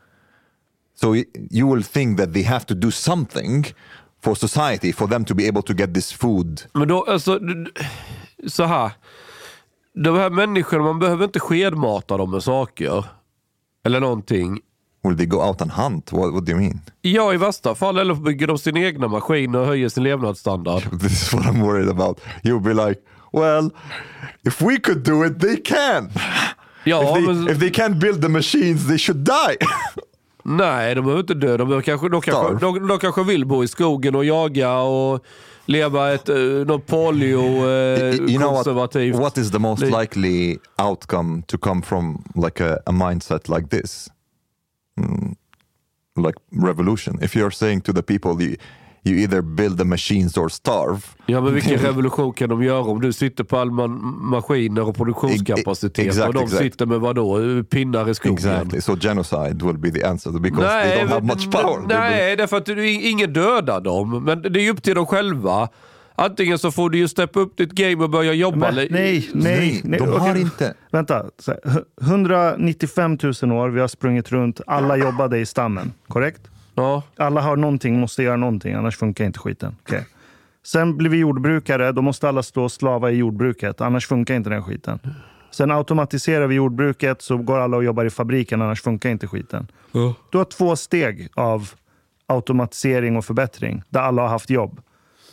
So y- you will think that they have to do something for society for them to be able to get this food. Men då, alltså, d- d- så här. De här människorna, man behöver inte skedmata dem med saker. Eller någonting. Will they go out and hunt? What, what do you mean? Ja, i värsta fall, eller bygger de sin egna maskin och höjer sin levnadsstandard. This is what I'm worried about. You'll be like, well, if we could do it, they can. Ja, if, they, men, if they can't build the machines, they should die. nej, de behöver inte dö. De, behöver kanske, de, kanske, de, de kanske vill bo i skogen och jaga och leva ett uh, något polio uh, you know what, konservativt. what is the most liv. likely outcome to come from like a, a mindset like this? Mm, like revolution. If you're saying to the people, you, you either build the machines or starve. Ja, men vilken revolution kan de göra om du sitter på all man, maskiner och produktionskapacitet Exactly, och de exactly. sitter med vadå? Pinnar i skogen. Exactly. So genocide will be the answer because Nej, they don't have men- much power. They will- Nej, därför att du, ingen dödar dem. Men det är ju upp till dem själva. Antingen så får du ju steppa upp ditt game och börja jobba. Men, li- nej, nej, nej. de har Okej, inte. Vänta, så här, hu- etthundranittiofem tusen år, vi har sprungit runt, alla jobbade i stammen, korrekt? Ja. Alla har någonting, måste göra någonting, annars funkar inte skiten. Okay. Sen blir vi jordbrukare, då måste alla stå och slava i jordbruket, annars funkar inte den skiten. Sen automatiserar vi jordbruket, så går alla och jobbar i fabriken, annars funkar inte skiten. Ja. Du har två steg av automatisering och förbättring, där alla har haft jobb.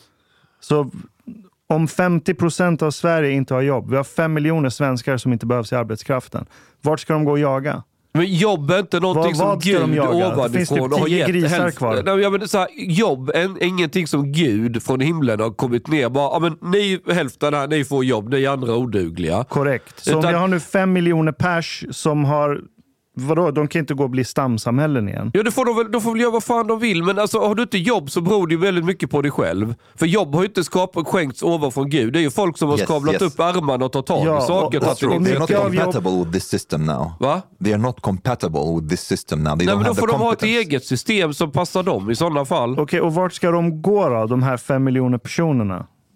Så om femtio procent av Sverige inte har jobb, vi har fem miljoner svenskar som inte behövs i arbetskraften. Vart ska de gå och jaga? Men jobb är inte någonting Vad- vad som ska de Gud jaga? ovanifrån Det finns typ har tio gett. grisar Helst- kvar. Nej, jag menar, så här, jobb är en- ingenting som Gud från himlen har kommit ner. Bara, ja, men ni hälften här, ni får jobb, ni andra odugliga. Korrekt. Så om Utan- vi har nu fem miljoner pers som har... Vadå? De kan inte gå och bli stamsamhällen igen. Ja, det får de, väl, de får väl göra vad fan de vill, men alltså, har du inte jobb så beror det ju väldigt mycket på dig själv. För jobb har ju inte skapat skänkts ovanför Gud. Det är ju folk som har Yes, skavlat yes. upp armarna och tar tag Ja, i saker. och- och och- tagit och- in- They're not mycket av jobb- compatible with this system now. Va? They are not compatible with this system now. They Nej, don't men då have får the de ha ett competence. eget system som passar dem i sådana fall. Okej, och vart ska de gå då? De här fem miljoner personerna?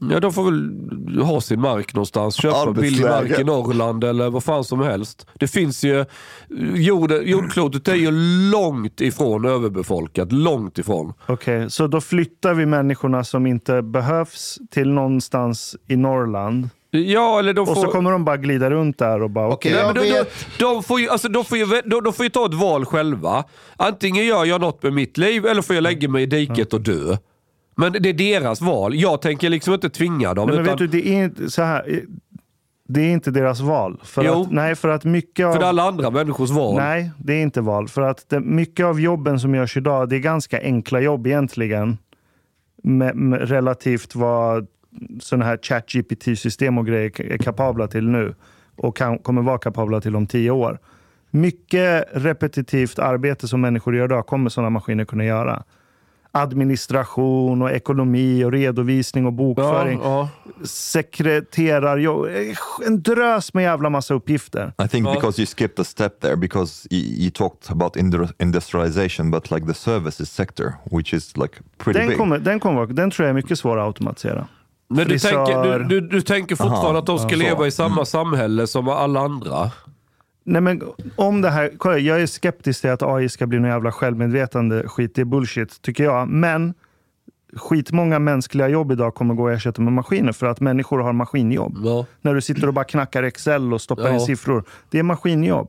Ja, de får väl ha sin mark någonstans. Köpa billig mark i Norrland eller vad fan som helst. Det finns ju... Jord, jordklotet är ju långt ifrån överbefolkat. Långt ifrån. Okej, okay, så då flyttar vi människorna som inte behövs till någonstans i Norrland. Ja, eller de får... Och så kommer de bara glida runt där och bara... Okej, okay. okay, de, de, de, får ju, alltså, de, får ju, de, de får ju ta ett val själva. Antingen gör jag något med mitt liv eller får jag lägga mig i diket och dö. Men det är deras val. Jag tänker liksom inte tvinga dem. Nej, men utan... vet du, det är inte så här... Det är inte deras val. För jo, att, nej, för att mycket av... för alla andra människors val. Nej, det är inte val. För att det, mycket av jobben som görs idag, det är ganska enkla jobb egentligen. Med, med relativt vad sådana här chat-G P T-system och grejer är kapabla till nu. Och kan, kommer vara kapabla till om tio år. Mycket repetitivt arbete som människor gör idag kommer sådana maskiner kunna göra. Administration och ekonomi och redovisning och bokföring. Ja, ja. Sekreterar, en drös med jävla massa uppgifter. I think ja. because you skipped a step there because you, you talked about industrialization but like the services sector which is like pretty den big. Kommer, den, kommer, den tror jag är mycket svår att automatisera. Men du tänker, du, du, du tänker fortfarande Aha, att de ska ja, leva i samma samhälle som alla andra? Nej, men om det här, kolla, jag är skeptisk till att A I ska bli någon jävla självmedvetande skit, det är bullshit tycker jag, men skitmånga mänskliga jobb idag kommer gå att ersätta med maskiner för att människor har maskinjobb. Ja. När du sitter och bara knackar Excel och stoppar ja. in siffror, det är maskinjobb.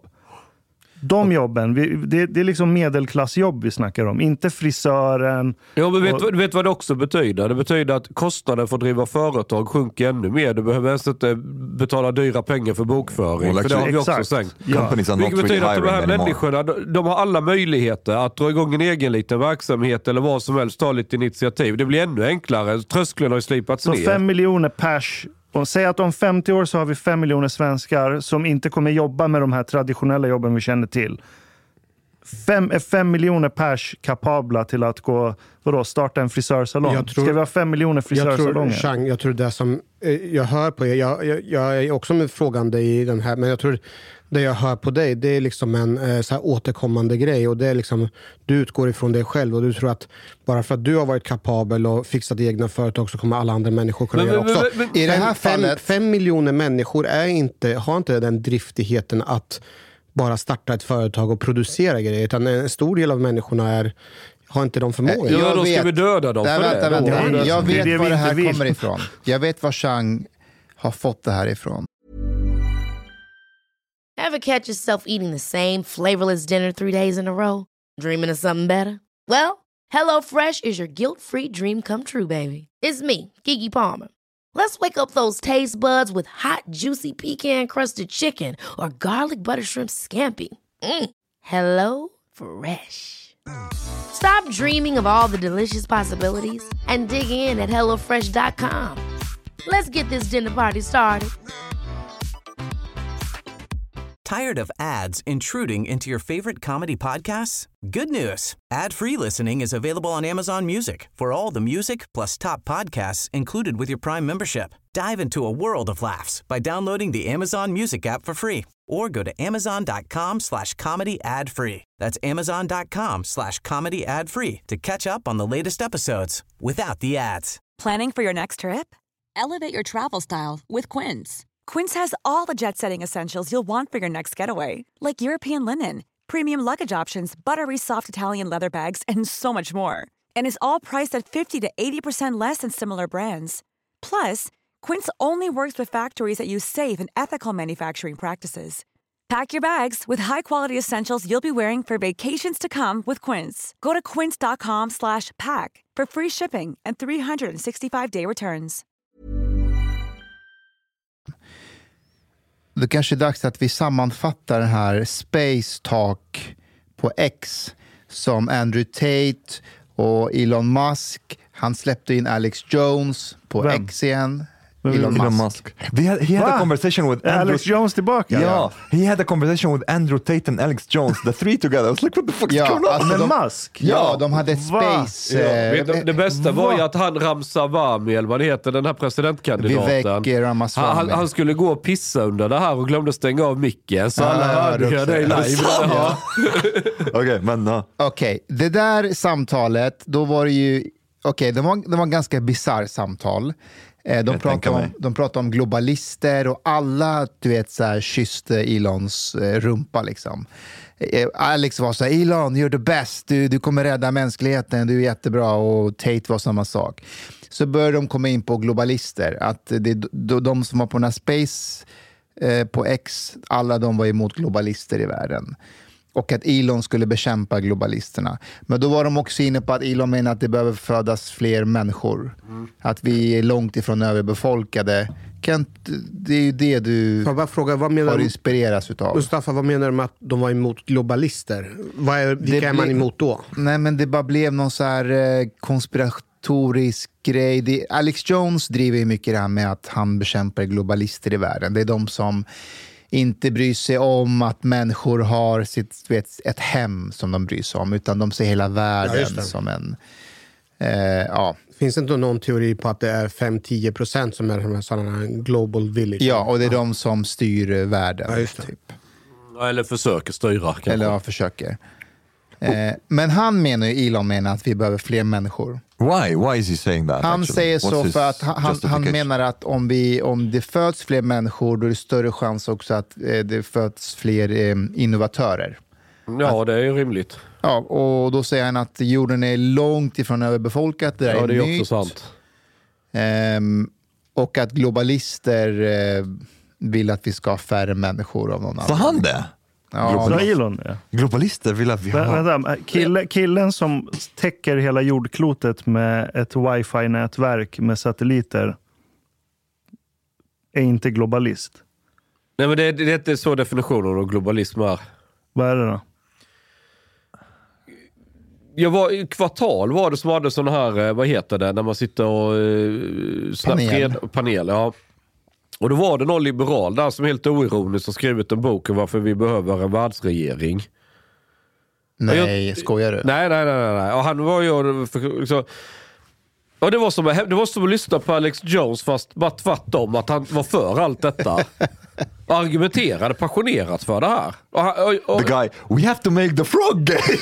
De jobben, vi, det, det är liksom medelklassjobb vi snackar om, inte frisören. Ja, men vet, och, vet vad det också betyder? Det betyder att kostnaden för att driva företag sjunker ännu mer. Du behöver ens inte betala dyra pengar för bokföring. För det har vi också exakt. sänkt. Ja. Vilket betyder att de här människorna, de, de har alla möjligheter att dra igång en egen liten verksamhet eller vad som helst, ta lite initiativ. Det blir ännu enklare. Trösklarna har ju slipats ner. Så fem miljoner pers. Och säg att om femtio år så har vi fem miljoner svenskar som inte kommer jobba med de här traditionella jobben vi känner till. Fem, är fem miljoner pers kapabla till att gå, vadå, starta en frisörsalong? Jag tror, ska vi ha fem miljoner frisörsalonger? Jag tror, Chang, jag tror det som jag hör på er, jag, jag, jag är också med frågande i den här, men jag tror det jag hör på dig, det är liksom en så här återkommande grej och det är liksom, du utgår ifrån dig själv och du tror att bara för att du har varit kapabel och fixat egna företag så kommer alla andra människor kunna men, göra men, också. Men, men, I det här fem, fallet... fem miljoner människor är inte, har inte den driftigheten att bara starta ett företag och producera grejer, utan en stor del av människorna är, har inte de förmågor. Ja, då ska vet, vi döda dem där, för vänta, det. Vänta, vänta. Jag vet det var det här vill. kommer ifrån. Jag vet var Chang har fått det här ifrån. Ever catch yourself eating the same flavorless dinner three days in a row? Dreaming of something better? Well, HelloFresh is your guilt-free dream come true, baby. It's me, Keke Palmer. Let's wake up those taste buds with hot, juicy pecan-crusted chicken or garlic butter shrimp scampi. Mm. Hello Fresh. Stop dreaming of all the delicious possibilities and dig in at hello fresh dot com. Let's get this dinner party started. Tired of ads intruding into your favorite comedy podcasts? Good news. Ad-free listening is available on Amazon Music for all the music plus top podcasts included with your Prime membership. Dive into a world of laughs by downloading the Amazon Music app for free or go to amazon.com slash comedy ad free. That's amazon.com slash comedy ad free to catch up on the latest episodes without the ads. Planning for your next trip? Elevate your travel style with Quince. Quince has all the jet-setting essentials you'll want for your next getaway, like European linen, premium luggage options, buttery soft Italian leather bags, and so much more. And is all priced at fifty to eighty percent less than similar brands. Plus, Quince only works with factories that use safe and ethical manufacturing practices. Pack your bags with high-quality essentials you'll be wearing for vacations to come with Quince. Go to quince.com slash pack for free shipping and three sixty-five day returns. Det kanske är dags att vi sammanfattar den här Space Talk på X som Andrew Tate och Elon Musk. Han släppte in Alex Jones på Vem? X igen. Elon, Elon Musk. Musk. They had, he had Va? a conversation with Andrew... Alex Jones tillbaka. Yeah, yeah, he had a conversation with Andrew Tate and Alex Jones, the three together. I was like, what the fuck is ja, going on? Alltså de, Musk? Ja, ja, de hade ett space... Ja. Eh, det, det bästa Va? var ju att han Ramsawami, eller vad det heter, den här presidentkandidaten. Vivek Ramaswamy. Han, han skulle gå och pissa under det här och glömde stänga av micken. Så alla ah, hörde det, det live. Ja. Okej, okay, men... Uh. Okej, okay, det där samtalet, då var det ju... Okej, okay, det, var, det var en ganska bizarr samtal. Eh, de, pratar om, de pratar om globalister och alla, du vet, så här, kysste Elons eh, rumpa liksom. Eh, Alex var så här, Elon, you're the best, du, du kommer rädda mänskligheten, du är jättebra, och Tate var samma sak. Så började de komma in på globalister, att det, de, de som var på den här Space eh, på X, alla de var emot globalister i världen. Och att Elon skulle bekämpa globalisterna. Men då var de också inne på att Elon menar att det behöver födas fler människor. Mm. Att vi är långt ifrån överbefolkade. Kent, det är ju det du jag bara fråga, vad menar har inspirerats utav. Mustafa, vad menar du med att de var emot globalister? Vad är, vilka det är man emot då? Nej, men det bara blev någon så här eh, konspiratorisk grej. Det, Alex Jones driver ju mycket det här med att han bekämpar globalister i världen. Det är de som inte bryr sig om att människor har sitt, vet, ett hem som de bryr sig om, utan de ser hela världen ja, som en... Eh, ja. Finns det inte någon teori på att det är fem till tio procent som är de här sådana global village? Ja, och det är ja. de som styr världen. Ja, just det. Typ. Eller försöker styra. Kanske. Eller ja, försöker. Eh, men han menar ju, Elon menar att vi behöver fler människor. Why? Why is he saying that? Han actually? säger What's så för att han, han menar att om, vi, om det föds fler människor, då är det större chans också att eh, det föds fler eh, innovatörer. Ja, att, det är ju rimligt. Ja, och då säger han att jorden är långt ifrån överbefolkat. Det ja, är det är nytt. också sant. Um, och att globalister uh, vill att vi ska ha färre människor av någon annan. Så han det? Ja, Global- Elon, ja. Globalister vill att vi har... Vänta, kille, killen som täcker hela jordklotet med ett wifi-nätverk med satelliter är inte globalist. Nej, men det, det är inte så definitionen av globalism är. Vad är det då? Jag var, i kvartal var det som hade sån här, vad heter det, när man sitter och... Panel. Fred, panel, ja. Och då var det någon liberal där som helt oironiskt har skrivit en bok om varför vi behöver en världsregering. Nej, jag, skojar du? Nej, nej, nej, nej. Och han var ju... Så, och det var, som, det var som att lyssna på Alex Jones, fast bara tvärtom, att han var för allt detta. Och argumenterade passionerat för det här. Och, och, och, the guy, we have to make the frog gay!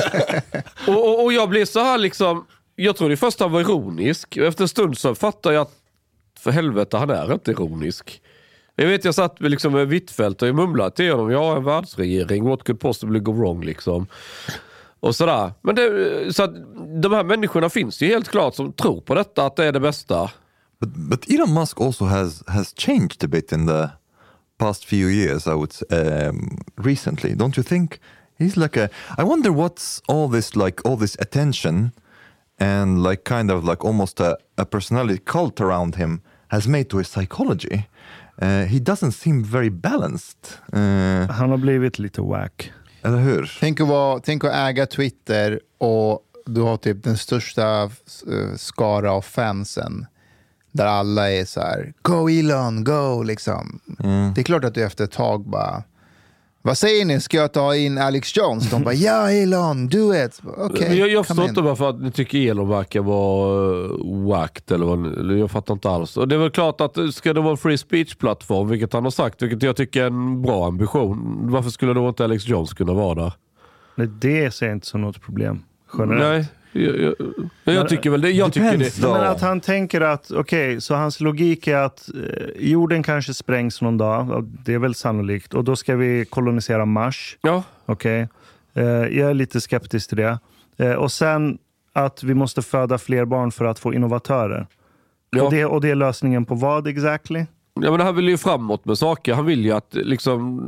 och, och, och jag blev så här liksom... Jag tror det först han var ironisk. Och efter en stund så fattade jag att för helvete, han är inte ironisk. Jag vet, jag satt med liksom Wittfeldt och mumlade till honom. Jag har en världsregering, what could possibly go wrong liksom. Och sådär. Men det, så att de här människorna finns ju helt klart som tror på detta, att det är det bästa. But, but Elon Musk also has, has changed a bit in the past few years, I would say, um, recently. Don't you think? He's like a... I wonder what's all this, like, all this attention and like kind of like almost a, a personality cult around him has made to his psychology. Uh, he doesn't seem very balanced. Uh, Han har blivit lite wack. Eller hur? Tänk att, vara, tänk att äga Twitter och du har typ den största uh, skara av fansen. Där alla är så här, go Elon, go liksom. Mm. Det är klart att du efter ett tag bara, vad säger ni? Ska jag ta in Alex Jones? De bara, ja Elon, do it. Okay, jag jag förstår inte varför att ni tycker Elon verkar vara uh, whacked eller vad, eller jag fattar inte alls. Och det är väl klart att ska det vara en free speech-plattform, vilket han har sagt, vilket jag tycker är en bra ambition. Varför skulle då inte Alex Jones kunna vara där? Nej, det ser jag inte som något problem. Generellt. Nej. Jag, jag, jag men, tycker väl det. Jag tycker det. Men att han tänker att, okej, okay, så hans logik är att eh, jorden kanske sprängs någon dag. Det är väl sannolikt. Och då ska vi kolonisera Mars. Ja. Okej. Okay. Eh, jag är lite skeptisk till det. Eh, och sen att vi måste föda fler barn för att få innovatörer. Ja. Och, det, och det är lösningen på vad exactly? Ja, men han vill ju framåt med saker. Han vill ju att liksom...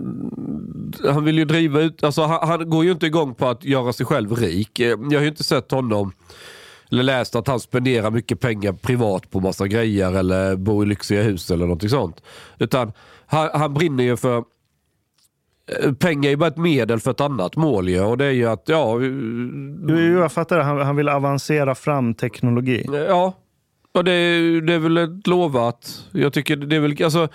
Han vill ju driva ut... Alltså han, han går ju inte igång på att göra sig själv rik. Jag har ju inte sett honom eller läst att han spenderar mycket pengar privat på massa grejer eller bor i lyxiga hus eller något sånt. Utan han, han brinner ju för... Pengar är ju bara ett medel för ett annat mål ju. Och det är ju att, ja... Jo, jag fattar det. Han, han vill avancera fram teknologi. Ja. Ja, det är, det är väl ett lovat. Jag tycker det är väl, alltså,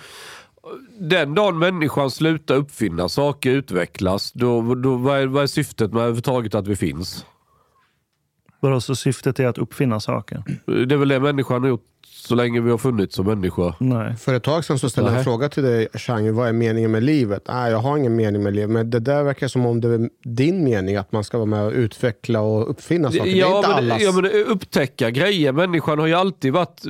den dagen människan slutar uppfinna saker, utvecklas, då, då vad, är, vad är syftet med överhuvudtaget att vi finns? Vadå, så syftet är att uppfinna saker? Det är väl det människan har gjort så länge vi har funnits som människor. Nej. För ett tag sedan så ställde jag en fråga till dig, Chang, vad är meningen med livet? Nej, jag har ingen mening med livet. Men det där verkar som om det är din mening att man ska vara med och utveckla och uppfinna saker. Ja, det är inte men, allas. ja, men upptäcka grejer. Människan har ju alltid varit...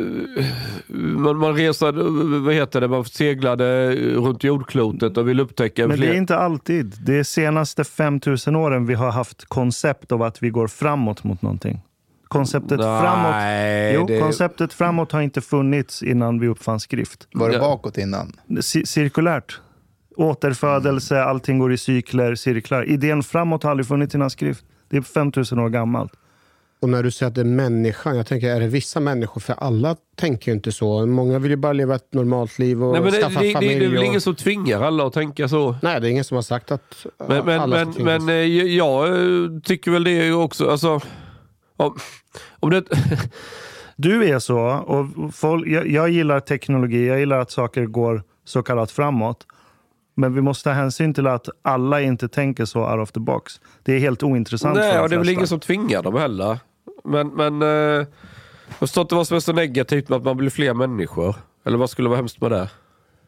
Man, man resade, vad heter det, man seglade runt jordklotet och vill upptäcka Men fler. det är inte alltid. Det är senaste femtusen åren vi har haft koncept av att vi går framåt mot någonting. Konceptet Nej, framåt. Jo, det... konceptet framåt har inte funnits innan vi uppfann skrift. Var det Ja. bakåt innan? C- cirkulärt. Återfödelse, allting går i cykler, cirklar. Idén framåt har aldrig funnits innan skrift. Det är femtusen år gammalt. Och när du säger att det är människan, jag tänker, är det vissa människor? För alla tänker ju inte så. Många vill ju bara leva ett normalt liv och Nej, men det, skaffa det, familj. det, det är väl och... ingen som tvingar alla att tänka så. Nej, det är ingen som har sagt att Men, men, alla men, ska tänka men så. eh, jag eh, tycker väl det också. Alltså, om, om det... Du är så, och folk, jag, jag gillar teknologi, jag gillar att saker går så kallat framåt. Men vi måste ta hänsyn till att alla inte tänker så out of the box. Det är helt ointressant. Nej, för och det är väl flesta. ingen som tvingar dem heller. Men, men eh, jag förstår inte vad som är så negativt med att man blir fler människor. Eller vad skulle vara hemskt med det?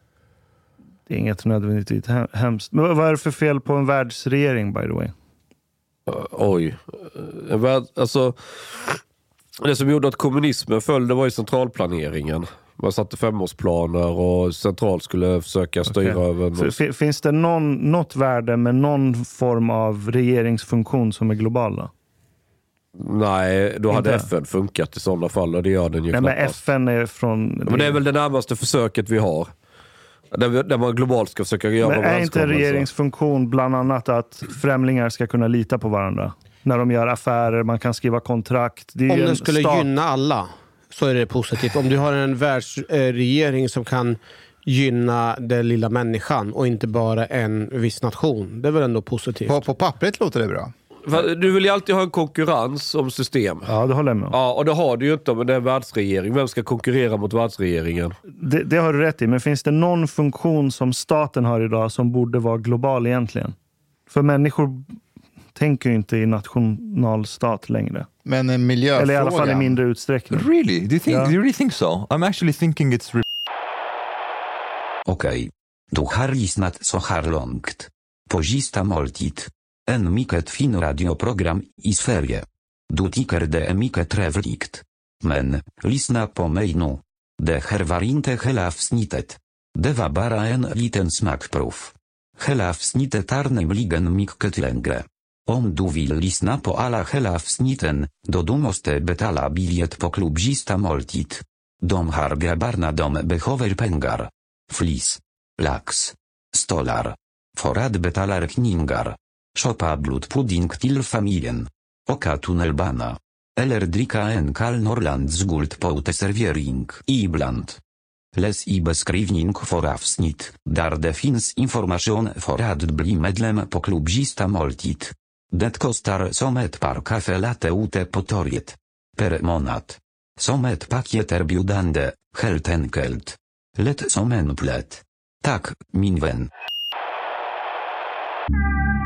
Det är inget nödvändigtvis hem- hemskt. Men vad är det för fel på en världsregering, by the way? Uh, oj. En värld, alltså, det som gjorde att kommunismen föll, det var ju centralplaneringen. Man satte femårsplaner och centralt skulle försöka styra Okej. över... F- f- finns det någon, något värde med någon form av regeringsfunktion som är globala? Nej, då hade Inte. F N funkat i sådana fall, och det gör den ju Nej, men knappast. F N är från... Men det är väl det närmaste försöket vi har. Där, vi, där man globalt ska försöka göra Men är inte en överenskommelser. regeringsfunktion bland annat att främlingar ska kunna lita på varandra? När de gör affärer, man kan skriva kontrakt. Det är Om ju en den skulle stat. gynna alla så är det positivt. Om du har en världsregering som kan gynna den lilla människan och inte bara en viss nation, det är väl ändå positivt. På, på pappret låter det bra. Du vill ju alltid ha en konkurrens om system. Ja, det håller jag med om. Ja, och det har du ju inte om det är en världsregering. Vem ska konkurrera mot världsregeringen? Det, det har du rätt i, men finns det någon funktion som staten har idag som borde vara global egentligen? För människor tänker ju inte i nationalstat längre. Men en miljöfråga. Eller i alla fall i mindre utsträckning. Really? Do you think? Yeah. Do you really think so? I'm actually thinking it's. Re- Okej. Du har lyssnat så här långt. På sista måltid. En mycket fin radioprogram i Sverige. Du tycker det är mycket trevligt. Men, lyssna på mig nu. Det här var inte hela avsnittet. Det var bara en liten smakprov. Hela avsnittet är nämligen mycket längre. Om du vill lyssna på alla hela avsnitten, då du måste betala biljett på klubb Sista måltid. De här grabbarna de behöver pengar. Flis. Lax. Stolar. För att betala räkningar. Shoppa blodpudding till familjen. Åka tunnelbana. Eller dricka en kall Norrlands guld på uteservering ibland. Läs i beskrivning för avsnitt, där det finns information för att bli medlem på klubb Sista måltid. Det kostar som ett par kaffe latte ute på torget. Per månad. Som ett paketerbjudande, helt enkelt. Lätt som en plätt. Tack, min vän.